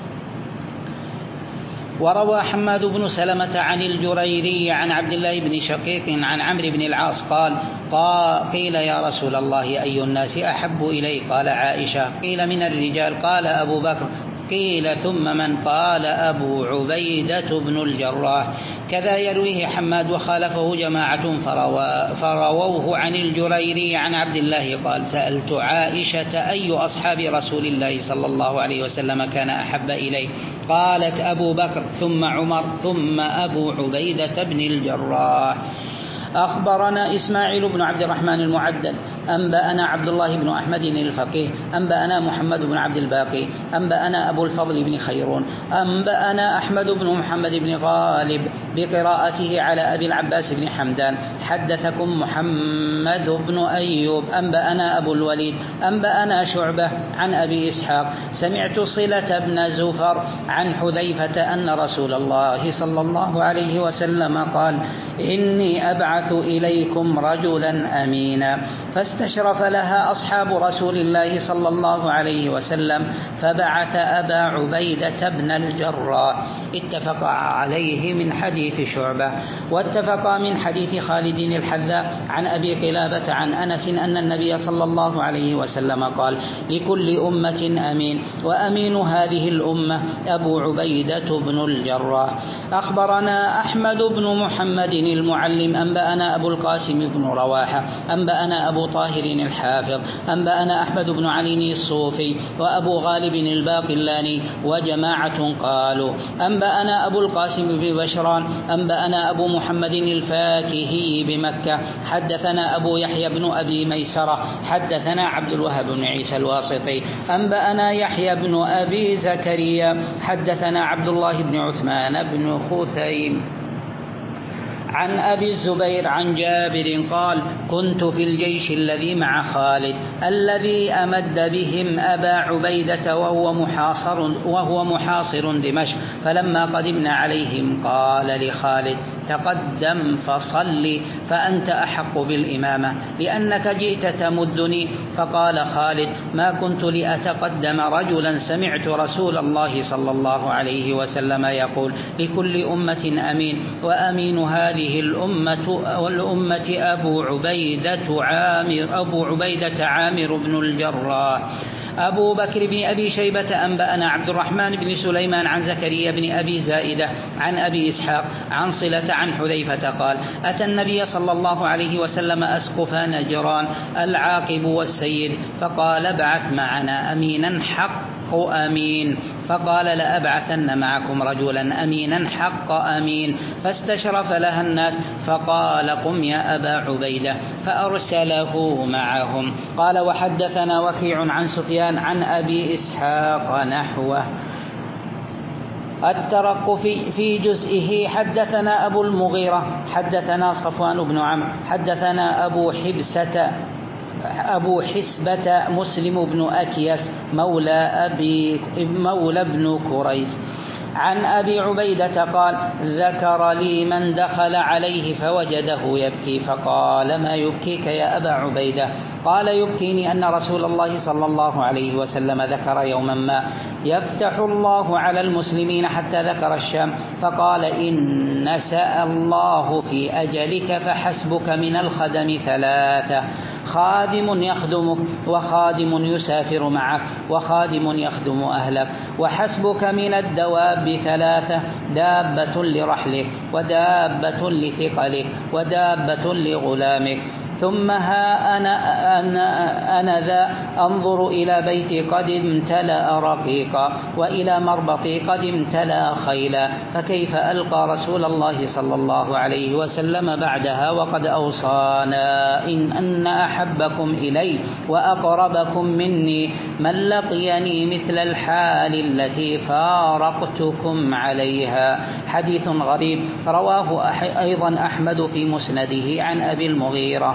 وروى حماد بن سلمة عن الجريري عن عبد الله بن شقيق عن عمرو بن العاص قال: قيل: يا رسول الله أي الناس أحب إليك؟ قال: عائشة. قيل: من الرجال؟ قال: أبو بكر. قيل: ثم من؟ قال: أبو عبيدة بن الجراح. كذا يرويه حماد وخالفه جماعة فرووه عن الجريري عن عبد الله قال: سألت عائشة: أي أصحاب رسول الله صلى الله عليه وسلم كان أحب إليه؟ قالت: أبو بكر ثم عمر ثم أبو عبيدة بن الجراح. أخبرنا إسماعيل بن عبد الرحمن المعدل أنبأنا عبد الله بن أحمد الفقيه أنبأنا محمد بن عبد الباقي أنبأنا أبو الفضل بن خيرون أنبأنا أحمد بن محمد بن غالب بقراءته على أبي العباس بن حمدان حدثكم محمد بن أيوب أنبأنا أبو الوليد أنبأنا شعبة عن أبي إسحاق سمعت صلة بن زفر عن حذيفة أن رسول الله صلى الله عليه وسلم قال: إني أبعث إليكم رجلا أمينا. فاستشرف لها أصحاب رسول الله صلى الله عليه وسلم فبعث أبا عبيدة بن الجراح. اتفق عليه من حديث شعبة، واتفقا من حديث خالد الحذاء عن أبي قلابة عن أنس أن النبي صلى الله عليه وسلم قال: لكل أمة أمين، وأمين هذه الأمة أبو عبيدة بن الجراح. أخبرنا أحمد بن محمد المعلم أنبأنا أبو القاسم بن رواحة أنبأنا أبو طاهر الحافظ أنبأنا أحمد بن علي الصوفي وأبو غالب الباقلاني وجماعة قالوا أنبأنا أبو القاسم بن بشران أنبأنا أبو محمد الفاكهي بمكة حدثنا أبو يحيى بن أبي ميسرة حدثنا عبد الوهاب بن عيسى الواسطي أنبأنا يحيى بن أبي زكريا حدثنا عبد الله بن عثمان بن خثيم عن أبي الزبير عن جابر قال: كنت في الجيش الذي مع خالد الذي أمد بهم أبا عبيدة وهو محاصر, وهو محاصر دمشق، فلما قدمنا عليهم قال لخالد: تقدم فصل فأنت أحق بالإمامة لأنك جئت تمدني. فقال خالد: ما كنت لأتقدم رجلا سمعت رسول الله صلى الله عليه وسلم يقول: لكل أمة أمين، وأمين هذه الأمة والأمة أبو عبيدة عامر, أبو عبيدة عامر بن الجراح. أبو بكر بن أبي شيبة أنبأنا عبد الرحمن بن سليمان عن زكريا بن أبي زائدة عن أبي إسحاق عن صلة عن حذيفة قال: أتى النبي صلى الله عليه وسلم أسقف نجران العاقب والسيد، فقال: ابعث معنا أمينا حق أمين. فقال: لأبعثن معكم رجلا أمينا حق أمين. فاستشرف لها الناس فقال: قم يا أبا عبيدة، فأرسله معهم. قال: وحدثنا وكيع عن سفيان عن أبي إسحاق نحوه. الترق في, في جزئه: حدثنا أبو المغيرة حدثنا صفوان بن عمرو حدثنا أبو حبسة أبو حسبة مسلم بن أكيس مولى, أبي مولى ابن كريز عن أبي عبيدة قال: ذكر لي من دخل عليه فوجده يبكي، فقال: ما يبكيك يا أبا عبيدة؟ قال: يبكيني أن رسول الله صلى الله عليه وسلم ذكر يوما ما يفتح الله على المسلمين حتى ذكر الشام، فقال: إن نسأ الله في أجلك فحسبك من الخدم ثلاثة: خادم يخدمك، وخادم يسافر معك، وخادم يخدم أهلك. وحسبك من الدواب ثلاثة: دابة لرحلك، ودابة لثقلك، ودابة لغلامك. ثم ها أنا, أنا, أنا ذا أنظر إلى بيتي قد امتلأ رقيقا، وإلى مربطي قد امتلأ خيلا، فكيف ألقى رسول الله صلى الله عليه وسلم بعدها وقد أوصانا إن أن أحبكم إلي وأقربكم مني من لقيني مثل الحال التي فارقتكم عليها. حديث غريب رواه أيضا أحمد في مسنده عن أبي المغيرة.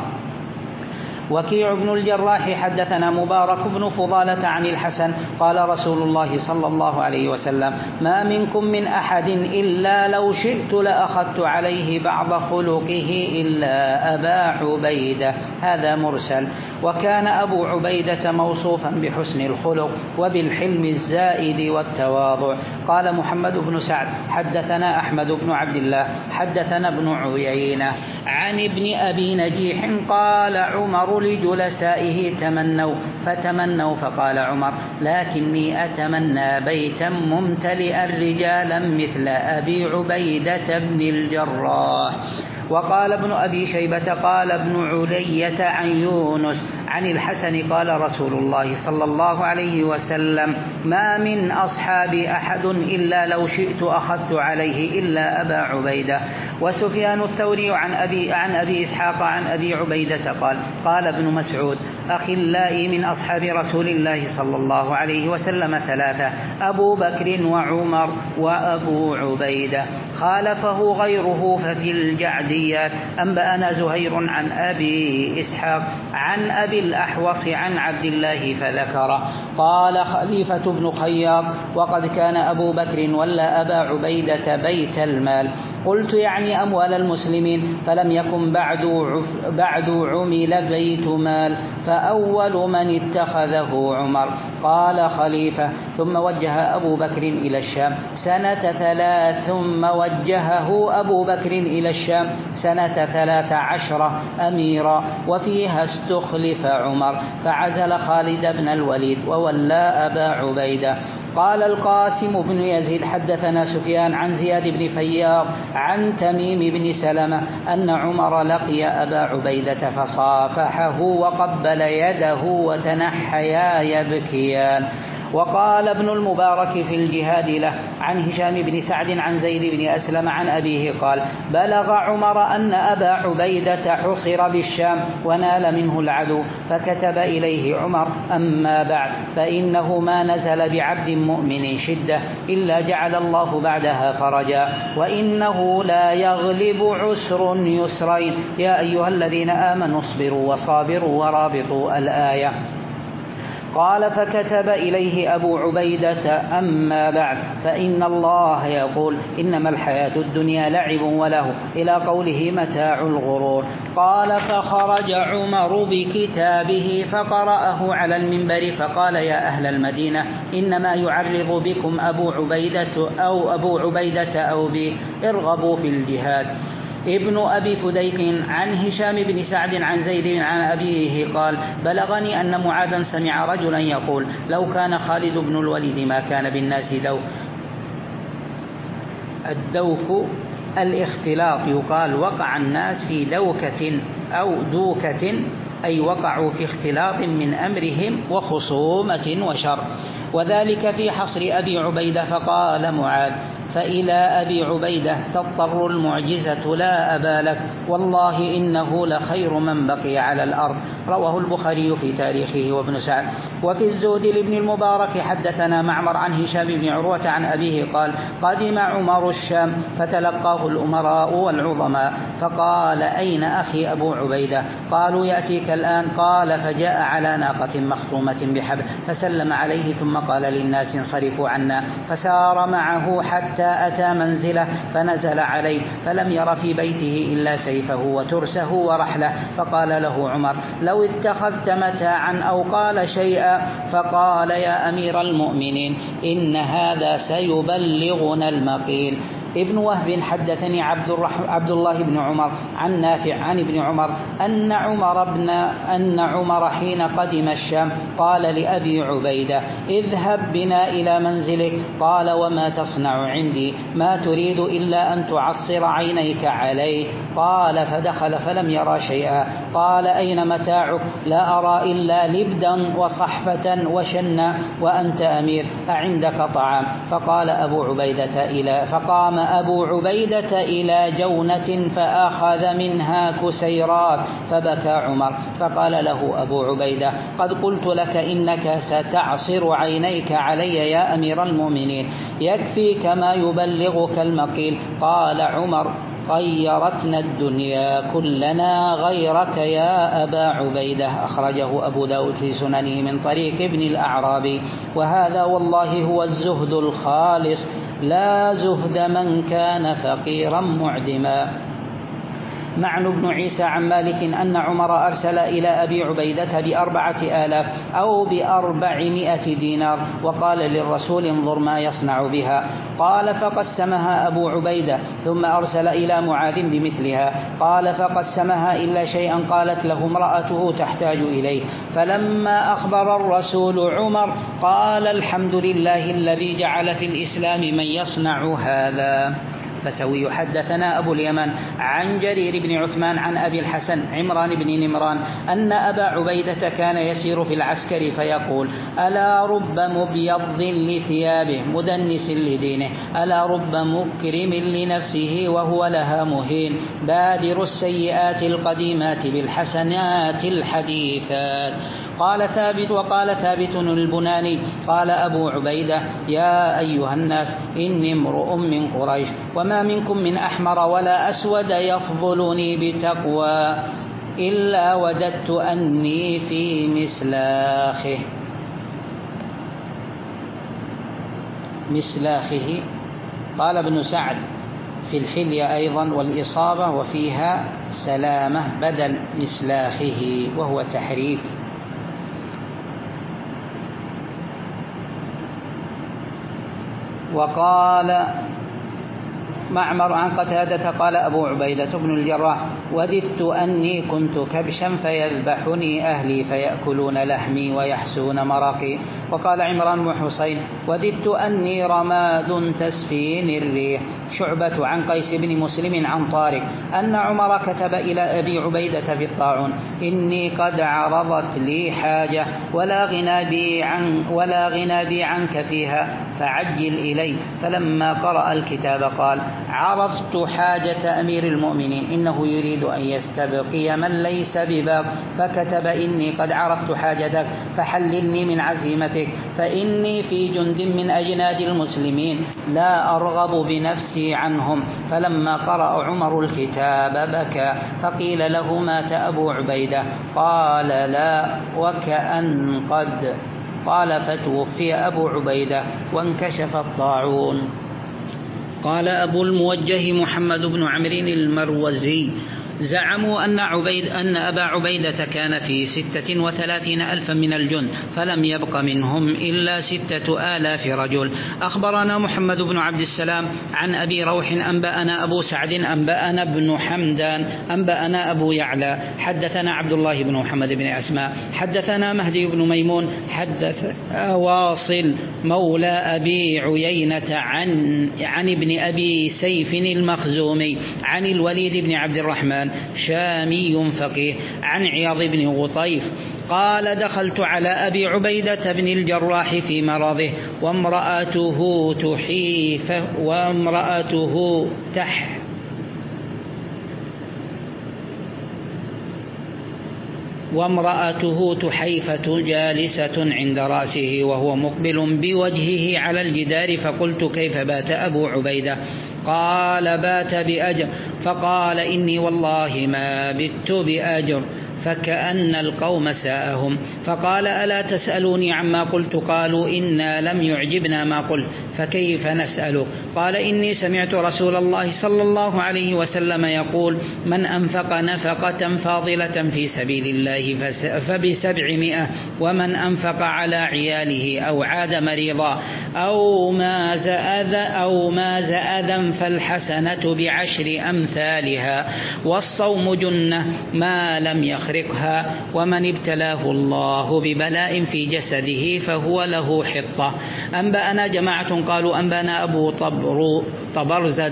وكيع بن الجراح حدثنا مبارك بن فضالة عن الحسن قال: رسول الله صلى الله عليه وسلم: ما منكم من أحد إلا لو شئت لأخذت عليه بعض خلقه إلا أبا عبيدة. هذا مرسل. وكان أبو عبيدة موصوفا بحسن الخلق وبالحلم الزائد والتواضع. قال محمد بن سعد: حدثنا أحمد بن عبد الله حدثنا ابن عيينة عن ابن أبي نجيح قال: عمر لجلسائه تمنوا فتمنوا، فقال عمر: لكني أتمنى بيتا ممتلئا رجالا مثل أبي عبيدة بن الجراح. وقال ابن أبي شيبة قال ابن علية عن يونس عن الحسن قال: رسول الله صلى الله عليه وسلم: ما من أصحابي أحد إلا لو شئت أخذت عليه إلا أبا عبيدة. وسفيان الثوري عن أبي, عن أبي إسحاق عن أبي عبيدة قال: قال ابن مسعود: أخلائي من أصحاب رسول الله صلى الله عليه وسلم ثلاثة: أبو بكر وعمر وأبو عبيدة. خالفه غيره ففي الجعديات أنبأنا زهير عن أبي إسحاق عن أبي الأحوص عن عبد الله فذكر. قال خليفة بن خياط: وقد كان أبو بكر ولا أبا عبيدة بيت المال. قلت يعني أموال المسلمين، فلم يكن بعد بعد عمل بيت مال، فأول من اتخذه عمر. قال خليفة: ثم وجه أبو بكر إلى الشام سنة ثلاث ثم وجهه أبو بكر إلى الشام سنة ثلاث عشر أميرا، وفيها استخلف عمر، فعزل خالد بن الوليد وولى أبا عبيدة. قال القاسم بن يزيد: حدثنا سفيان عن زياد بن فياض عن تميم بن سلمة أن عمر لقي أبا عبيدة فصافحه وقبل يده وتنحيا يبكيان. وقال ابن المبارك في الجهاد له عن هشام بن سعد عن زيد بن أسلم عن أبيه قال: بلغ عمر أن أبا عبيدة حصر بالشام ونال منه العدو، فكتب إليه عمر: أما بعد، فإنه ما نزل بعبد مؤمن شدة إلا جعل الله بعدها فرجا، وإنه لا يغلب عسر يسرين، يا أيها الذين آمنوا اصبروا وصابروا ورابطوا. الآية. قال: فكتب إليه أبو عبيدة: أما بعد، فإن الله يقول: إنما الحياة الدنيا لعب وله، إلى قوله: متاع الغرور. قال: فخرج عمر بكتابه فقرأه على المنبر فقال: يا أهل المدينة، إنما يعرض بكم أبو عبيدة أو أبو عبيدة أو بي، ارغبوا في الجهاد. ابن أبي فديك عن هشام بن سعد عن زيد عن أبيه قال: بلغني أن معاذا سمع رجلا يقول: لو كان خالد بن الوليد ما كان بالناس دوك. الدوك الاختلاط، يقال وقع الناس في دوكة أو دوكة، أي وقعوا في اختلاط من أمرهم وخصومة وشر، وذلك في حصر أبي عبيدة. فقال معاذ: فإلى أبي عبيدة تضطر المعجزة لا أبا لك، والله إنه لخير من بقي على الأرض. رواه البخاري في تاريخه وابن سعد. وفي الزهد لابن المبارك: حدثنا معمر عن هشام بن عروة عن أبيه قال: قدم عمر الشام فتلقاه الأمراء والعظماء، فقال: أين أخي أبو عبيدة؟ قالوا: يأتيك الآن. قال: فجاء على ناقة مخطومة بحبل فسلم عليه، ثم قال للناس: انصرفوا عنا، فسار معه حتى أتى منزله فنزل عليه، فلم ير في بيته إلا سيفه وترسه ورحله، فقال له عمر: لو اتخذت متاعا أو قال شيئا. فقال: يا أمير المؤمنين، إن هذا سيبلغنا المقيل. ابن وهب حدثني عبد, عبد الله بن عمر عن نافع عن ابن عمر أن عمر, بن أن عمر حين قدم الشام قال لأبي عبيدة: اذهب بنا إلى منزلك. قال: وما تصنع عندي؟ ما تريد إلا أن تعصر عينيك عليه. قال: فدخل فلم يرى شيئا. قال: أين متاعك؟ لا أرى إلا لبدا وصحفة وشنا، وأنت أمير، أعندك طعام؟ فقال أبو عبيدة: إلى فقام أبو عبيدة إلى جونة فأخذ منها كسيرات، فبكى عمر، فقال له أبو عبيدة: قد قلت لك إنك ستعصر عينيك علي يا أمير المؤمنين، يكفيك ما يبلغك المقيل. قال عمر: طيرتنا الدنيا كلنا غيرك يا أبا عبيدة. أخرجه أبو داود في سننه من طريق ابن الأعرابي. وهذا والله هو الزهد الخالص، لا زهد من كان فقيرا معدما. معن بن عيسى عن مالك أن عمر أرسل إلى أبي عبيدة بأربعة آلاف أو بأربعمائة دينار، وقال للرسول: انظر ما يصنع بها. قال: فقسمها أبو عبيدة، ثم أرسل إلى معاذ بمثلها. قال: فقسمها إلا شيئا قالت له امرأته تحتاج إليه. فلما أخبر الرسول عمر قال: الحمد لله الذي جعل في الإسلام من يصنع هذا. فسوي. حدثنا أبو اليمن عن جرير بن عثمان عن أبي الحسن عمران بن نمران أن أبا عبيدة كان يسير في العسكر فيقول: ألا رب مبيض لثيابه مدنس لدينه، ألا رب مكرم لنفسه وهو لها مهين، بادر السيئات القديمات بالحسنات الحديثات. قال ثابت. وقال ثابت البناني قال أبو عبيدة: يا أيها الناس، إني امرؤ من قريش، وما منكم من أحمر ولا أسود يفضلني بتقوى، إلا وددت أني في مسلاخه مسلاخه قال ابن سعد: في الحلية أيضا والإصابة، وفيها سلامة بدل مسلاخه وهو تحريف. وقال معمر عن قتادة قال أبو عبيدة بن الجراح: وددت أني كنت كبشا فيذبحني أهلي فيأكلون لحمي ويحسون مرقي. وقال عمران بن حسين: وددت أني رماد تسفيني الريح. شعبة عن قيس بن مسلم عن طارق أن عمر كتب إلى أبي عبيدة في الطاعون: إني قد عرضت لي حاجة ولا غنى بي عن ولا غنى بي عنك فيها فعجل إلي. فلما قرأ الكتاب قال: عرفت حاجة أمير المؤمنين، إنه يريد أن يستبقي من ليس بباق، فكتب: إني قد عرفت حاجتك فحللني من عزيمتك، فإني في جند من أجناد المسلمين لا أرغب بنفسي عنهم. فلما قرأ عمر الكتاب بكى، فقيل له: مات أبو عبيدة؟ قال: لا، وكأن قد قال: فتوفي أبو عبيدة وانكشف الطاعون. قال أبو الموجه محمد بن عمرو المروزي: زعموا أن, عبيد أن أبا عبيدة كان في ستة وثلاثين ألفا من الجند، فلم يبق منهم إلا ستة آلاف رجل. أخبرنا محمد بن عبد السلام عن أبي روح أنبأنا أبو سعد أنبأنا ابن حمدان أنبأنا أبو يعلى حدثنا عبد الله بن محمد بن أسماء حدثنا مهدي بن ميمون حدث واصل مولى أبي عيينة عن, عن ابن أبي سيف المخزومي عن الوليد بن عبد الرحمن شامي فقيه عن عياض بن غطيف قال: دخلت على أبي عبيدة بن الجراح في مرضه وامرأته تحيف وامرأته تح وامرأته تحيفة جالسة عند رأسه وهو مقبل بوجهه على الجدار، فقلت: كيف بات أبو عبيدة؟ قال: بات بأجر. فقال: إني والله ما بت بأجر، فكأن القوم ساءهم. فقال: ألا تسألوني عما قلت؟ قالوا: إنا لم يعجبنا ما قلت، فكيف نسألك؟ قال: إني سمعت رسول الله صلى الله عليه وسلم يقول: من أنفق نفقة فاضلة في سبيل الله فبسبعمائة، ومن أنفق على عياله أو عاد مريضا أو ما زأذ أو ما زأذا فالحسنة بعشر أمثالها، والصوم جنة ما لم يخرقها، ومن ابتلاه الله ببلاء في جسده فهو له حطة. أنبأنا جماعة قالوا: أنبأنا أبو طبر طبرزد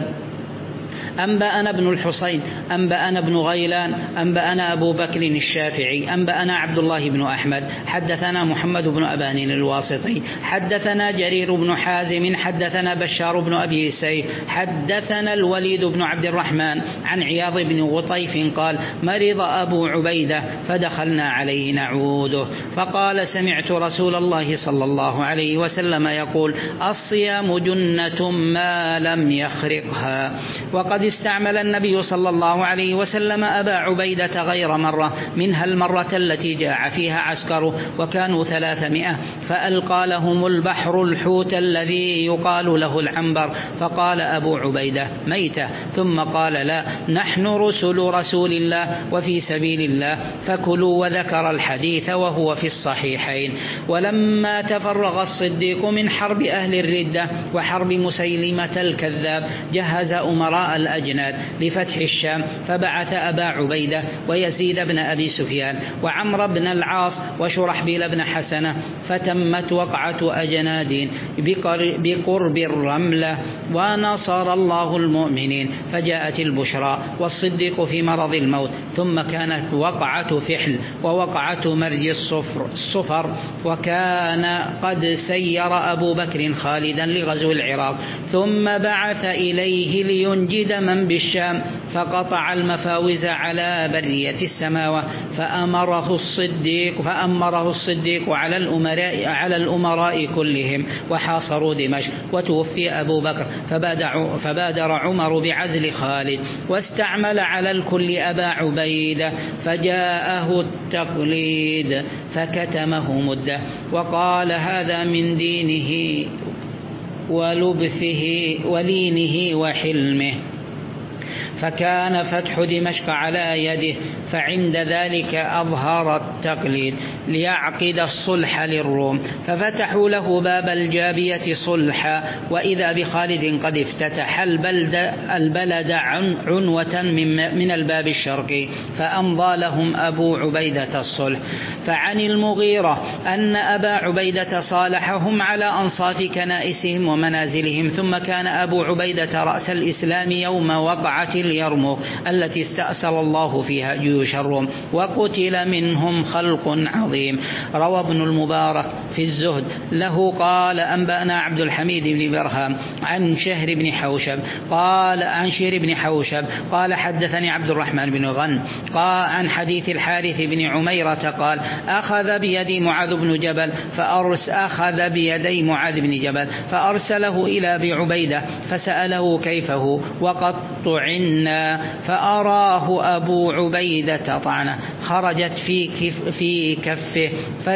أنبأنا ابن الحصين أنبأنا ابن غيلان أنبأنا أبو بكر الشافعي أنبأنا عبد الله بن أحمد حدثنا محمد بن أبان الواسطي حدثنا جرير بن حازم حدثنا بشار بن أبي سيف حدثنا الوليد بن عبد الرحمن عن عياض بن غطيف قال: مرض أبو عبيدة فدخلنا عليه نعوده، فقال: سمعت رسول الله صلى الله عليه وسلم يقول: الصيام جنة ما لم يخرقها. وقد استعمل النبي صلى الله عليه وسلم أبا عبيدة غير مرة، منها المرة التي جاع فيها عسكره وكانوا ثلاثمائة، فألقى لهم البحر الحوت الذي يقال له العنبر، فقال أبو عبيدة: ميتة؟ ثم قال: لا، نحن رسل رسول الله وفي سبيل الله، فكلوا. وذكر الحديث وهو في الصحيحين. ولما تفرغ الصديق من حرب أهل الردة وحرب مسيلمة الكذاب جهز أمراء الأجناد لفتح الشام، فبعث أبا عبيدة ويزيد بن أبي سفيان وعمر بن العاص وشرحبيل بن حسنة، فتمت وقعة أجناد بقرب الرملة، ونصر الله المؤمنين، فجاءت البشرى والصديق في مرض الموت. ثم كانت وقعة فحل ووقعة مرج الصفر, الصفر وكان قد سير أبو بكر خالدا لغزو العراق، ثم بعث إليه لينجد من بالشام، فقطع المفاوز على برية السماوة، فأمره الصديق فأمره الصديق على الأمراء على الأمراء كلهم، وحاصروا دمشق. وتوفي أبو بكر، فبادر, فبادر عمر بعزل خالد، واستعمل على الكل أبا عبيدة، فجاءه التقليد فكتمه مدة، وقال: هذا من دينه ولبثه ولينه وحلمه. فكان فتح دمشق على يده، فعند ذلك أظهر التقليد ليعقد الصلح للروم، ففتحوا له باب الجابية صلحا، وإذا بخالد قد افتتح البلد, البلد عنوة من الباب الشرقي، فأمضى لهم أبو عبيدة الصلح. فعن المغيرة أن أبا عبيدة صالحهم على أنصاف كنائسهم ومنازلهم، ثم كان أبو عبيدة رأس الإسلام يوم وقعة اليرموك التي استأصل الله فيها جيوش الروم، وقتل منهم خلق عظيم. روى ابن المبارك في الزهد له قال أنبأنا عبد الحميد بن برهام عن شهر بن حوشب قال عن شهر بن حوشب قال حدثني عبد الرحمن بن غن قال عن حديث الحارث بن عميرة قال أخذ بيدي معاذ بن جبل فأرس أخذ بيدي معاذ بن جبل فأرسله إلى أبي عبيدة فسأله كيفه وقد طعنا، فأراه أبو عبيدة طعنه خرجت في, كف في كفه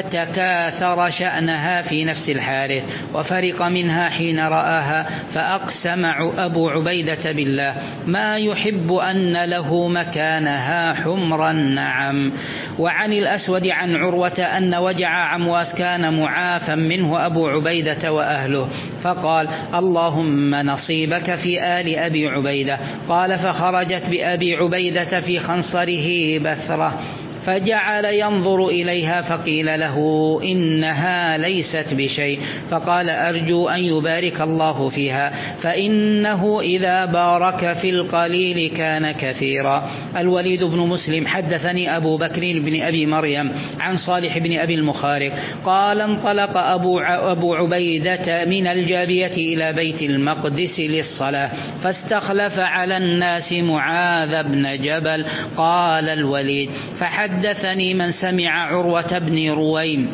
فتكاثر شأنها في نفس الحارث وفرق منها حين رآها، فأقسم أبو عبيدة بالله ما يحب أن له مكانها حمر النعم. وعن الأسود عن عروة أن وجع عمواس كان معافا منه أبو عبيدة وأهله، فقال اللهم نصيبك في آل أبي عبيدة. قال فخرجت بأبي عبيدة في خنصره بثرة فجعل ينظر إليها، فقيل له إنها ليست بشيء، فقال أرجو أن يبارك الله فيها، فإنه إذا بارك في القليل كان كثيرا. الوليد بن مسلم حدثني أبو بكر بن أبي مريم عن صالح بن أبي المخارق قال انطلق أبو, أبو عبيدة من الجابية إلى بيت المقدس للصلاة، فاستخلف على الناس معاذ بن جبل. قال الوليد فحدثني من سمع عروة بن رويم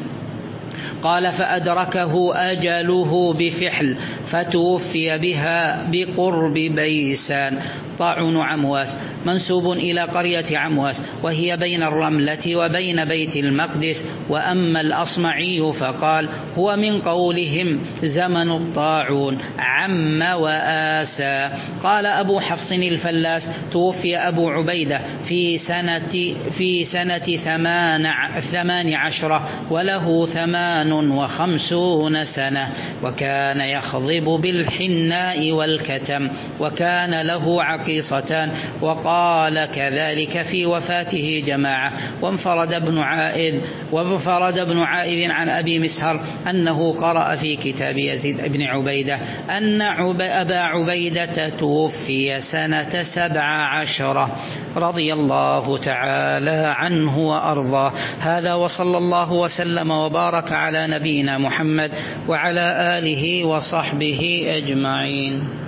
قال فأدركه أجله بفحل فتوفي بها بقرب بيسان. طاعون عمواس منسوب إلى قرية عمواس وهي بين الرملة وبين بيت المقدس. وأما الأصمعي فقال هو من قولهم زمن الطاعون عم وآسى. قال أبو حفص الفلاس توفي أبو عبيدة في سنة, في سنة ثمان, ثمان عشرة وله ثمان وخمسون سنة، وكان يخضب بالحناء والكتم، وكان له عقيصتان. وقال كذلك في وفاته جماعة. وانفرد ابن عائذ وانفرد ابن عائذ عن أبي مسهر أنه قرأ في كتاب يزيد بن عبيدة أن أبا عبيدة توفي سنة سبع عشرة رضي الله تعالى عنه وأرضاه. هذا وصلى الله وسلم وبارك على نبينا محمد وعلى آله وصحبه أجمعين.